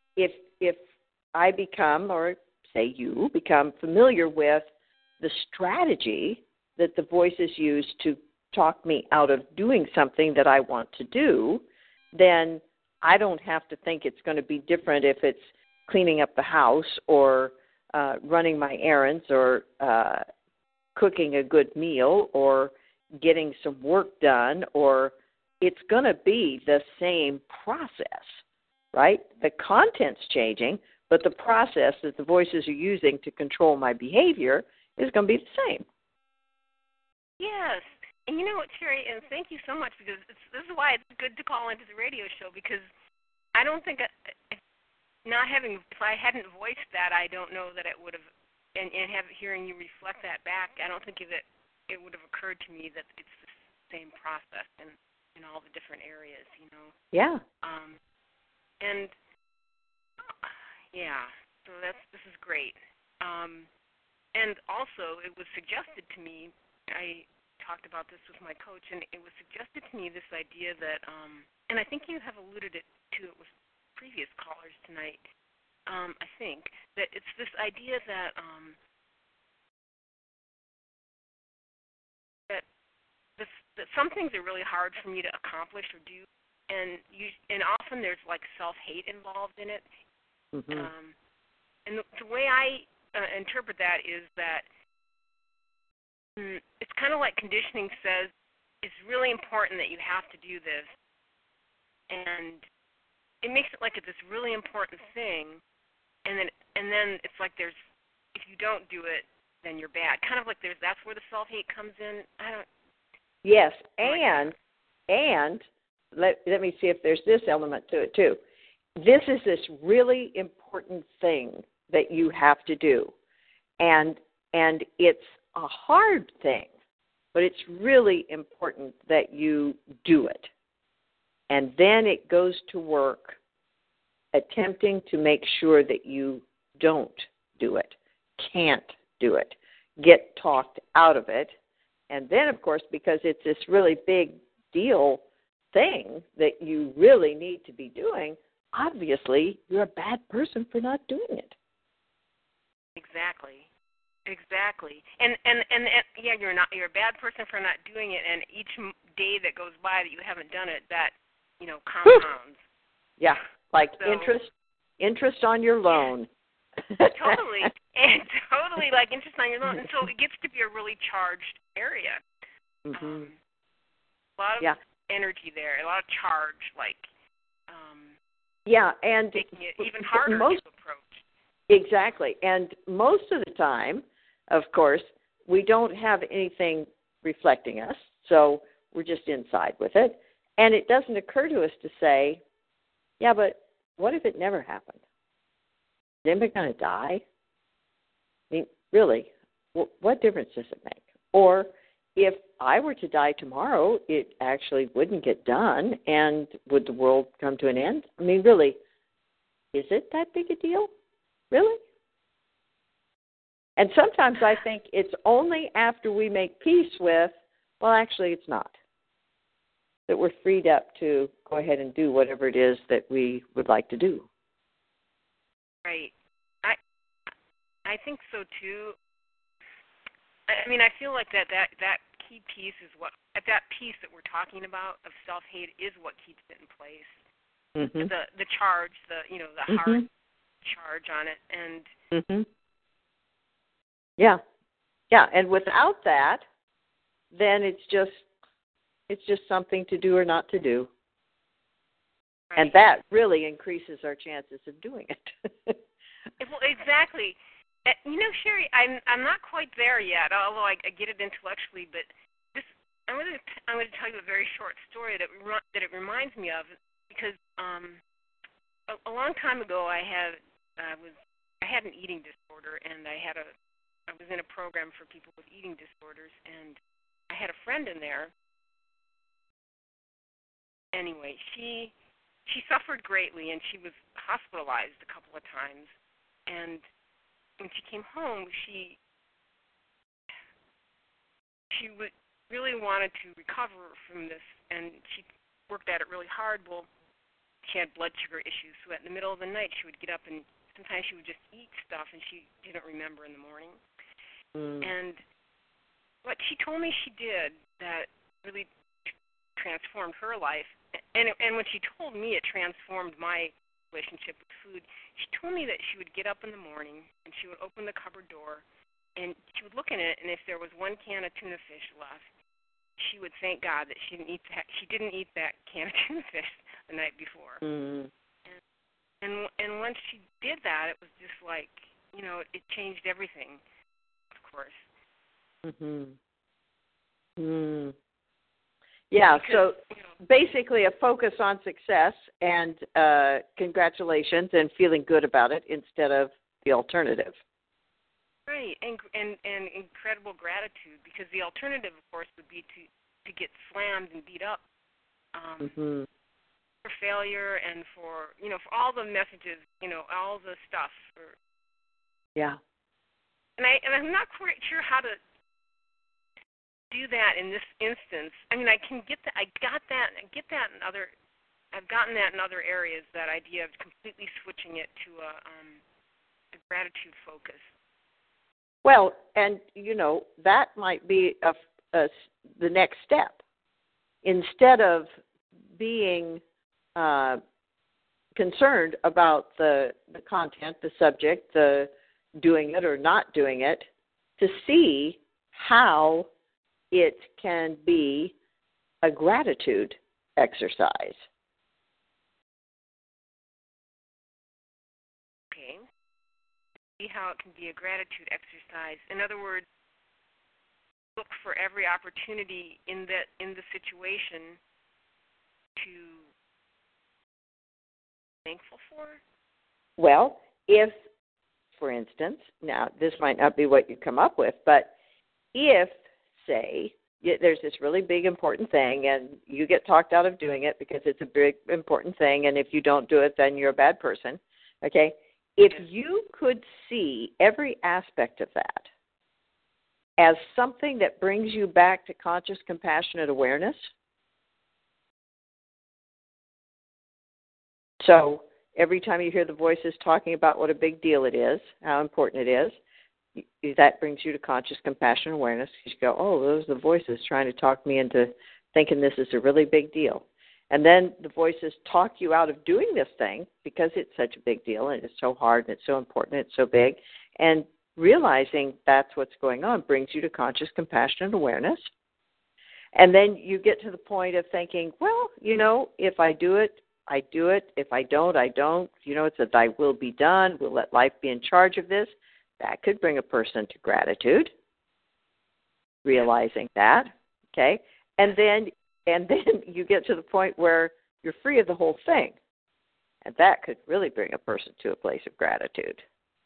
D: I become, or say you become familiar with the strategy that the voices use to talk me out of doing something that I want to do, then I don't have to think it's going to be different if it's cleaning up the house or running my errands or cooking a good meal or getting some work done, or it's going to be the same process, right? The content's changing, but the process that the voices are using to control my behavior is going to be the same.
K: Yes. And you know what, Terry, and thank you so much, because this is why it's good to call into the radio show, because I don't think, if I hadn't voiced that, I don't know that it would have, and hearing you reflect that back, I don't think it would have occurred to me that it's the same process in all the different areas,
D: Yeah.
K: So this is great. And also, it was suggested to me, I talked about this with my coach, and it was suggested to me this idea that, and I think you have alluded to it with previous callers tonight, I think, that it's this idea that that some things are really hard for me to accomplish or do, and often there's like self-hate involved in it. And the way I interpret that is that it's kind of like conditioning says it's really important that you have to do this, and it makes it like it's this really important thing, and then it's like if you don't do it, then you're bad. Kind of like that's where the self-hate comes in.
D: Yes, and let me see if there's this element to it too. This is this really important thing that you have to do, and it's a hard thing, but it's really important that you do it. And then it goes to work attempting to make sure that you don't do it, can't do it, get talked out of it. And then, of course, because it's this really big deal thing that you really need to be doing, obviously you're a bad person for not doing it.
K: Exactly. And yeah, you're a bad person for not doing it, and each day that goes by that you haven't done it, that compounds.
D: Yeah, like interest on your loan.
K: Totally. and totally like inches on your nose, and so it gets to be a really charged area.
D: Mm-hmm.
K: A lot of energy there, a lot of charge, like
D: and
K: making it even harder to approach.
D: Exactly, and most of the time, of course, we don't have anything reflecting us, so we're just inside with it, and it doesn't occur to us to say, yeah, but what if it never happened? Is anybody going to die? I mean, really, what difference does it make? Or if I were to die tomorrow, it actually wouldn't get done, and would the world come to an end? I mean, really, is it that big a deal? Really? And sometimes I think it's only after we make peace with, well, actually it's not, that we're freed up to go ahead and do whatever it is that we would like to do.
K: Right. I think so too. I mean, I feel like that key piece is that piece that we're talking about of self-hate is what keeps it in place.
D: Mm-hmm.
K: The charge, the hard charge on it, and
D: and without that, then it's just something to do or not to do. Right. And that really increases our chances of doing it.
K: Well, exactly. Sherry, I'm not quite there yet, although I get it intellectually. But I'm going to tell you a very short story that it reminds me of, because a long time ago I had an eating disorder, and I was in a program for people with eating disorders, and I had a friend in there. Anyway, she suffered greatly, and she was hospitalized a couple of times, and when she came home, she really wanted to recover from this, and she worked at it really hard. Well, she had blood sugar issues, so in the middle of the night she would get up, and sometimes she would just eat stuff, and she didn't remember in the morning. And what she told me she did that really transformed her life, and when she told me, it transformed my relationship with food. She told me that she would get up in the morning and she would open the cupboard door and she would look in it, and if there was one can of tuna fish left, she would thank God that she didn't eat that can of tuna fish the night before. And once she did that, it was just like, it changed everything, of course.
D: Yeah, so basically a focus on success and congratulations and feeling good about it instead of the alternative.
K: Right, and incredible gratitude, because the alternative, of course, would be to get slammed and beat up for failure and for all the messages, all the stuff. And I'm not quite sure how to do that in this instance. I mean, I can get that. I've gotten that in other areas. That idea of completely switching it to a gratitude focus.
D: Well, and that might be the next step. Instead of being concerned about the content, the subject, the doing it or not doing it, to see how it can be a gratitude exercise.
K: Okay. See how it can be a gratitude exercise. In other words, look for every opportunity in the situation to be thankful for?
D: Well, if, for instance, now this might not be what you come up with, but if, say, there's this really big important thing and you get talked out of doing it because it's a big important thing, and if you don't do it, then you're a bad person, okay? If you could see every aspect of that as something that brings you back to conscious, compassionate awareness, so every time you hear the voices talking about what a big deal it is, how important it is, that brings you to conscious, compassionate awareness. You go, oh, those are the voices trying to talk me into thinking this is a really big deal. And then the voices talk you out of doing this thing because it's such a big deal and it's so hard and it's so important and it's so big. And realizing that's what's going on brings you to conscious, compassionate awareness. And then you get to the point of thinking, well, if I do it, I do it. If I don't, I don't. It's a thy will be done. We'll let life be in charge of this. That could bring a person to gratitude, realizing that, okay? And then you get to the point where you're free of the whole thing. And that could really bring a person to a place of gratitude.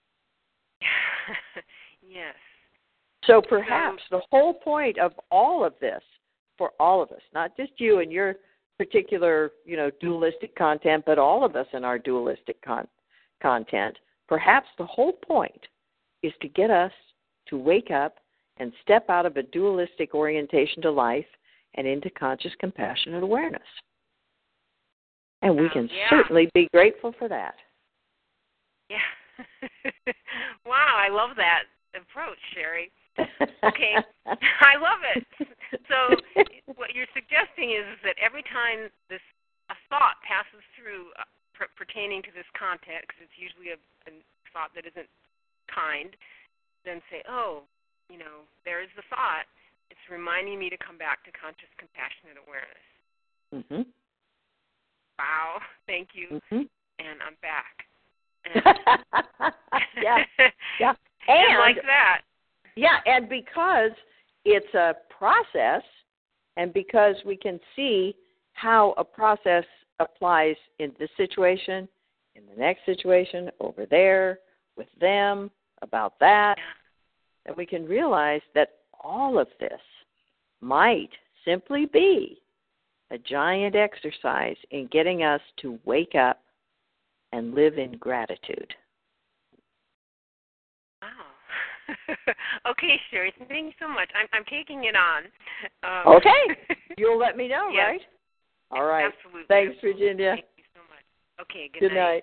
K: Yes.
D: So perhaps the whole point of all of this, for all of us, not just you and your particular, dualistic content, but all of us in our dualistic content, perhaps the whole point is to get us to wake up and step out of a dualistic orientation to life and into conscious, compassionate awareness. And we can certainly be grateful for that.
K: Yeah. Wow, I love that approach, Sherry. Okay, I love it. So what you're suggesting is that every time a thought passes through pertaining to this context, it's usually a thought that isn't kind, then say, there is the thought. It's reminding me to come back to conscious, compassionate awareness.
D: Mm-hmm.
K: Wow, thank you.
D: Mm-hmm.
K: And I'm back.
D: Yeah.
K: And like that.
D: Yeah, and because it's a process, and because we can see how a process applies in this situation, in the next situation, over there, with them, about that, and we can realize that all of this might simply be a giant exercise in getting us to wake up and live in gratitude.
K: Wow. Okay, Sherry, thank you so much. I'm taking it on.
D: Okay. You'll let me know,
K: yes.
D: Right? All right.
K: Absolutely.
D: Thanks, Virginia.
K: Thank you so much. Okay,
D: good night.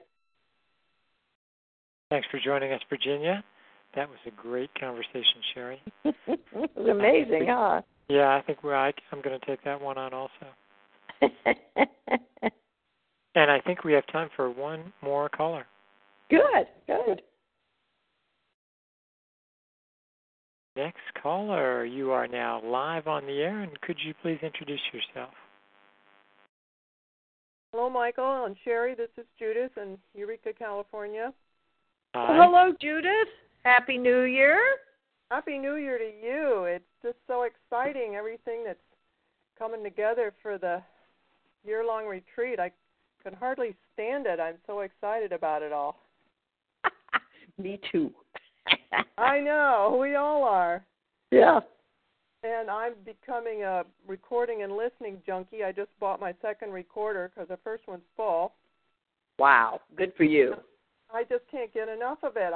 C: Thanks for joining us, Virginia. That was a great conversation, Sherry.
D: It was amazing, huh?
C: Yeah, I think I'm going to take that one on also. And I think we have time for one more caller.
D: Good.
C: Next caller, you are now live on the air, and could you please introduce yourself?
L: Hello, Michael and Sherry. This is Judith in Eureka, California.
C: Hi.
D: Well, hello, Judith. Happy New Year.
L: Happy New Year to you. It's just so exciting, everything that's coming together for the year-long retreat. I can hardly stand it. I'm so excited about it all.
D: Me too.
L: I know. We all are.
D: Yeah.
L: And I'm becoming a recording and listening junkie. I just bought my second recorder because the first one's full.
D: Wow. Good for you.
L: I just can't get enough of it.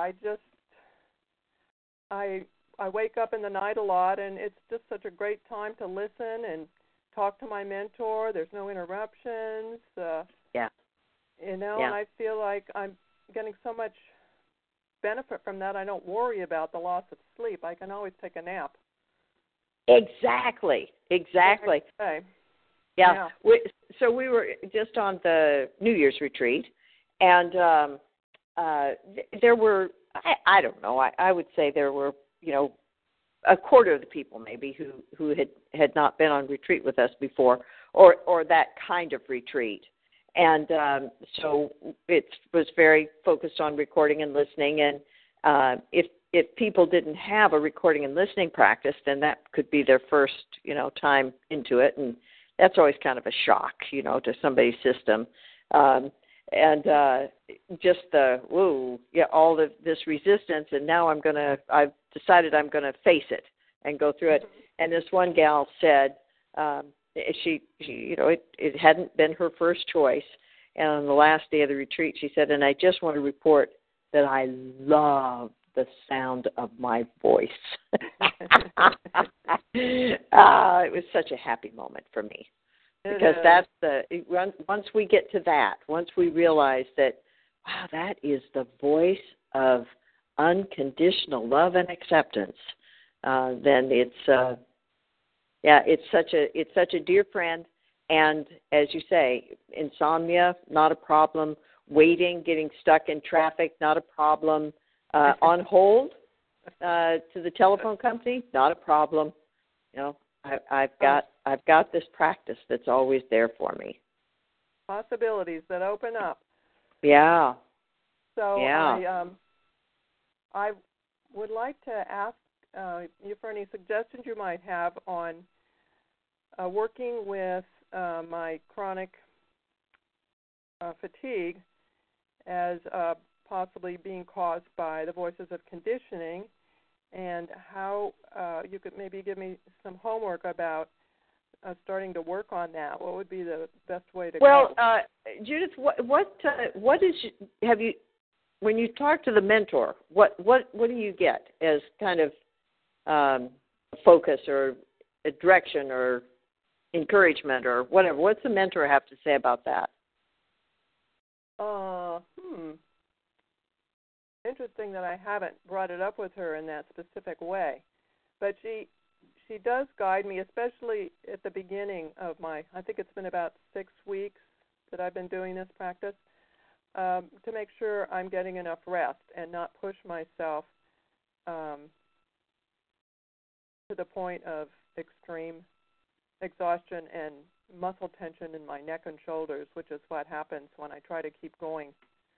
L: I wake up in the night a lot, and it's just such a great time to listen and talk to my mentor. There's no interruptions.
D: Yeah.
L: And I feel like I'm getting so much benefit from that. I don't worry about the loss of sleep. I can always take a nap.
D: Exactly.
L: Okay.
D: Yeah. So we were just on the New Year's retreat, and there were, I don't know, I would say there were, a quarter of the people maybe who had not been on retreat with us before, or that kind of retreat. And so it was very focused on recording and listening. And if people didn't have a recording and listening practice, then that could be their first, time into it. And that's always kind of a shock, to somebody's system. And just all of this resistance. And now I've decided I'm going to face it and go through it. And this one gal said, it hadn't been her first choice. And on the last day of the retreat, she said, and I just want to report that I love the sound of my voice. It was such a happy moment for me. Because once we get to that, once we realize that, wow, that is the voice of unconditional love and acceptance, then it's such a dear friend. And as you say, insomnia, not a problem. Waiting, getting stuck in traffic, not a problem. On hold, to the telephone company, not a problem. You know, I've got this practice that's always there for me.
L: Possibilities that open up.
D: Yeah.
L: So
D: yeah.
L: I would like to ask you for any suggestions you might have on working with my chronic fatigue as possibly being caused by the voices of conditioning, and how you could maybe give me some homework about starting to work on that. What would be the best way to go?
D: Well, Judith, what is have you when you talk to the mentor? What do you get as kind of focus or a direction or encouragement or whatever? What's the mentor have to say about that?
L: Interesting that I haven't brought it up with her in that specific way, but she does guide me, especially at the beginning of I think it's been about 6 weeks that I've been doing this practice, to make sure I'm getting enough rest and not push myself to the point of extreme exhaustion and muscle tension in my neck and shoulders, which is what happens when I try to keep going.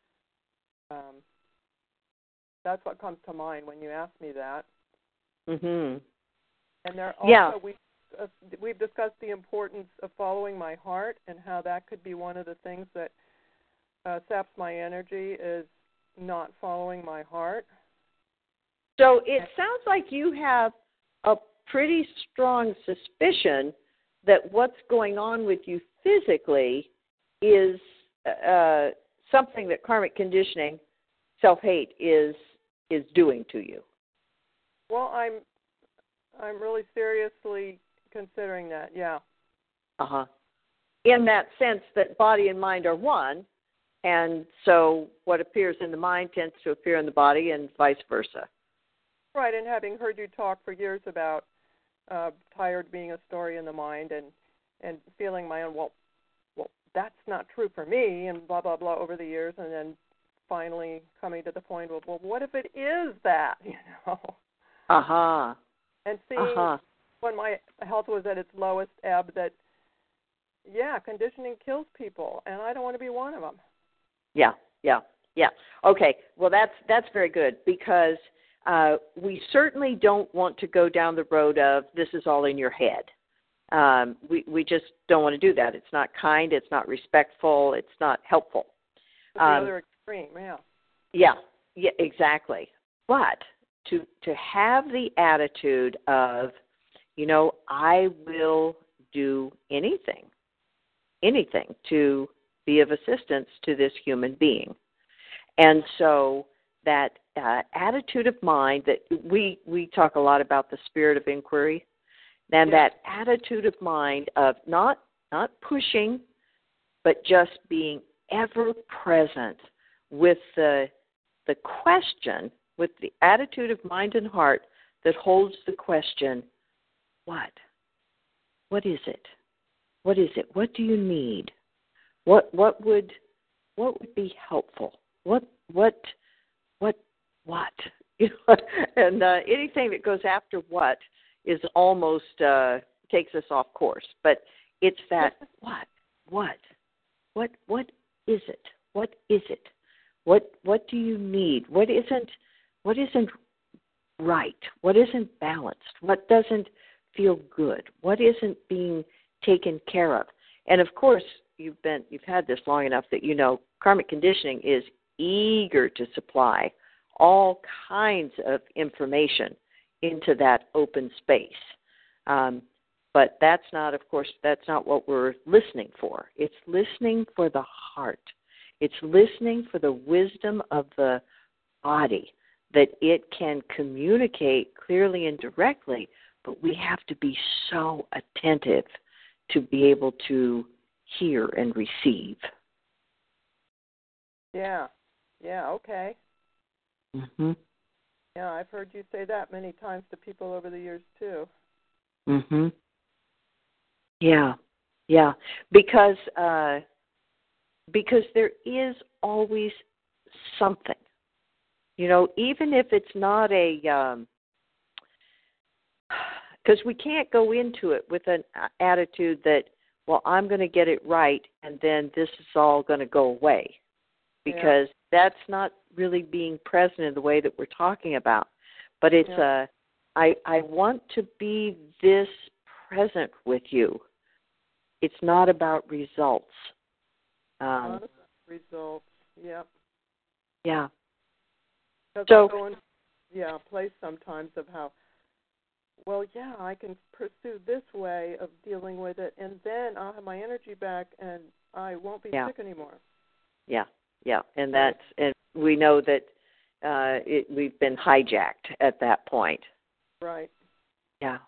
L: That's what comes to mind when you ask me that.
D: Mhm.
L: And there also we've discussed the importance of following my heart and how that could be one of the things that saps my energy is not following my heart.
D: So it sounds like you have a pretty strong suspicion that what's going on with you physically is something that karmic conditioning, self-hate, is doing to you.
L: Well, I'm really seriously considering that, yeah.
D: Uh-huh. In that sense that body and mind are one, and so what appears in the mind tends to appear in the body and vice versa.
L: Right, and having heard you talk for years about tired being a story in the mind and feeling my own, well, that's not true for me, and blah, blah, blah over the years, and then finally coming to the point of, well, what if it is that, you know?
D: Uh-huh.
L: And seeing when my health was at its lowest ebb that, yeah, conditioning kills people, and I don't want to be one of them.
D: Yeah. Okay, well, that's very good, because we certainly don't want to go down the road of this is all in your head. We just don't want to do that. It's not kind. It's not respectful. It's not helpful.
L: The other extreme,
D: Yeah, exactly. But to have the attitude of, I will do anything to be of assistance to this human being. And so that attitude of mind that we talk a lot about, the spirit of inquiry, and that attitude of mind of not pushing, but just being ever present with the question, with the attitude of mind and heart that holds the question, what? What is it? What is it? What do you need? What would be helpful? What? And anything that goes after what is almost takes us off course. But it's that what is it? What is it? What do you need? What isn't right? What isn't balanced? What doesn't feel good? What isn't being taken care of? And of course, you've had this long enough that you know karmic conditioning is eager to supply all kinds of information into that open space. But that's not what we're listening for. It's listening for the heart. It's listening for the wisdom of the body, that it can communicate clearly and directly, but we have to be so attentive to be able to hear and receive.
L: Yeah, okay.
D: Mm-hmm.
L: Yeah, I've heard you say that many times to people over the years, too.
D: Mm-hmm. Yeah. Because there is always something. You know, even if it's not a, because we can't go into it with an attitude that, well, I'm going to get it right, and then this is all going to go away, because that's not really being present in the way that we're talking about. But it's I want to be this present with you. It's not about results.
L: Not about results. Yep.
D: Yeah.
L: So, I go in, a place sometimes of how, well, I can pursue this way of dealing with it, and then I'll have my energy back, and I won't be sick anymore.
D: Yeah, and and we know that we've been hijacked at that point.
L: Right.
D: Yeah.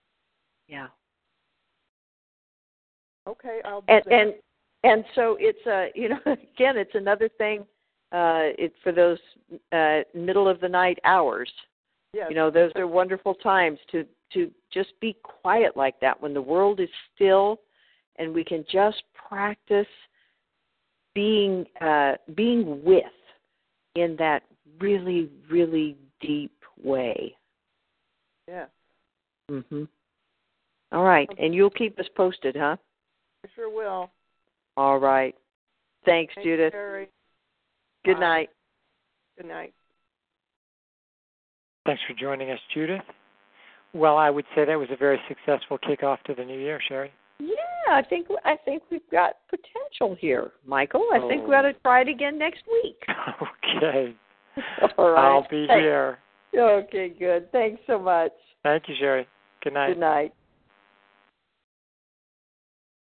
L: Okay, I'll do that.
D: And so it's again, it's another thing. It's for those middle of the night hours.
L: Yes.
D: You know, those are wonderful times to just be quiet like that when the world is still, and we can just practice being with in that really, really deep way.
L: Yeah.
D: Mhm. All right, and you'll keep us posted, huh?
L: I sure will.
D: All right. Thanks, Judith.
L: Terry.
D: Good night.
L: Good night.
C: Thanks for joining us, Judith. Well, I would say that was a very successful kickoff to the new year, Sherry.
D: Yeah, I think we've got potential here, Michael. I think we ought to try it again next week.
C: Okay.
D: All right.
C: I'll be here.
D: Okay, good. Thanks so much.
C: Thank you, Sherry. Good night.
D: Good night.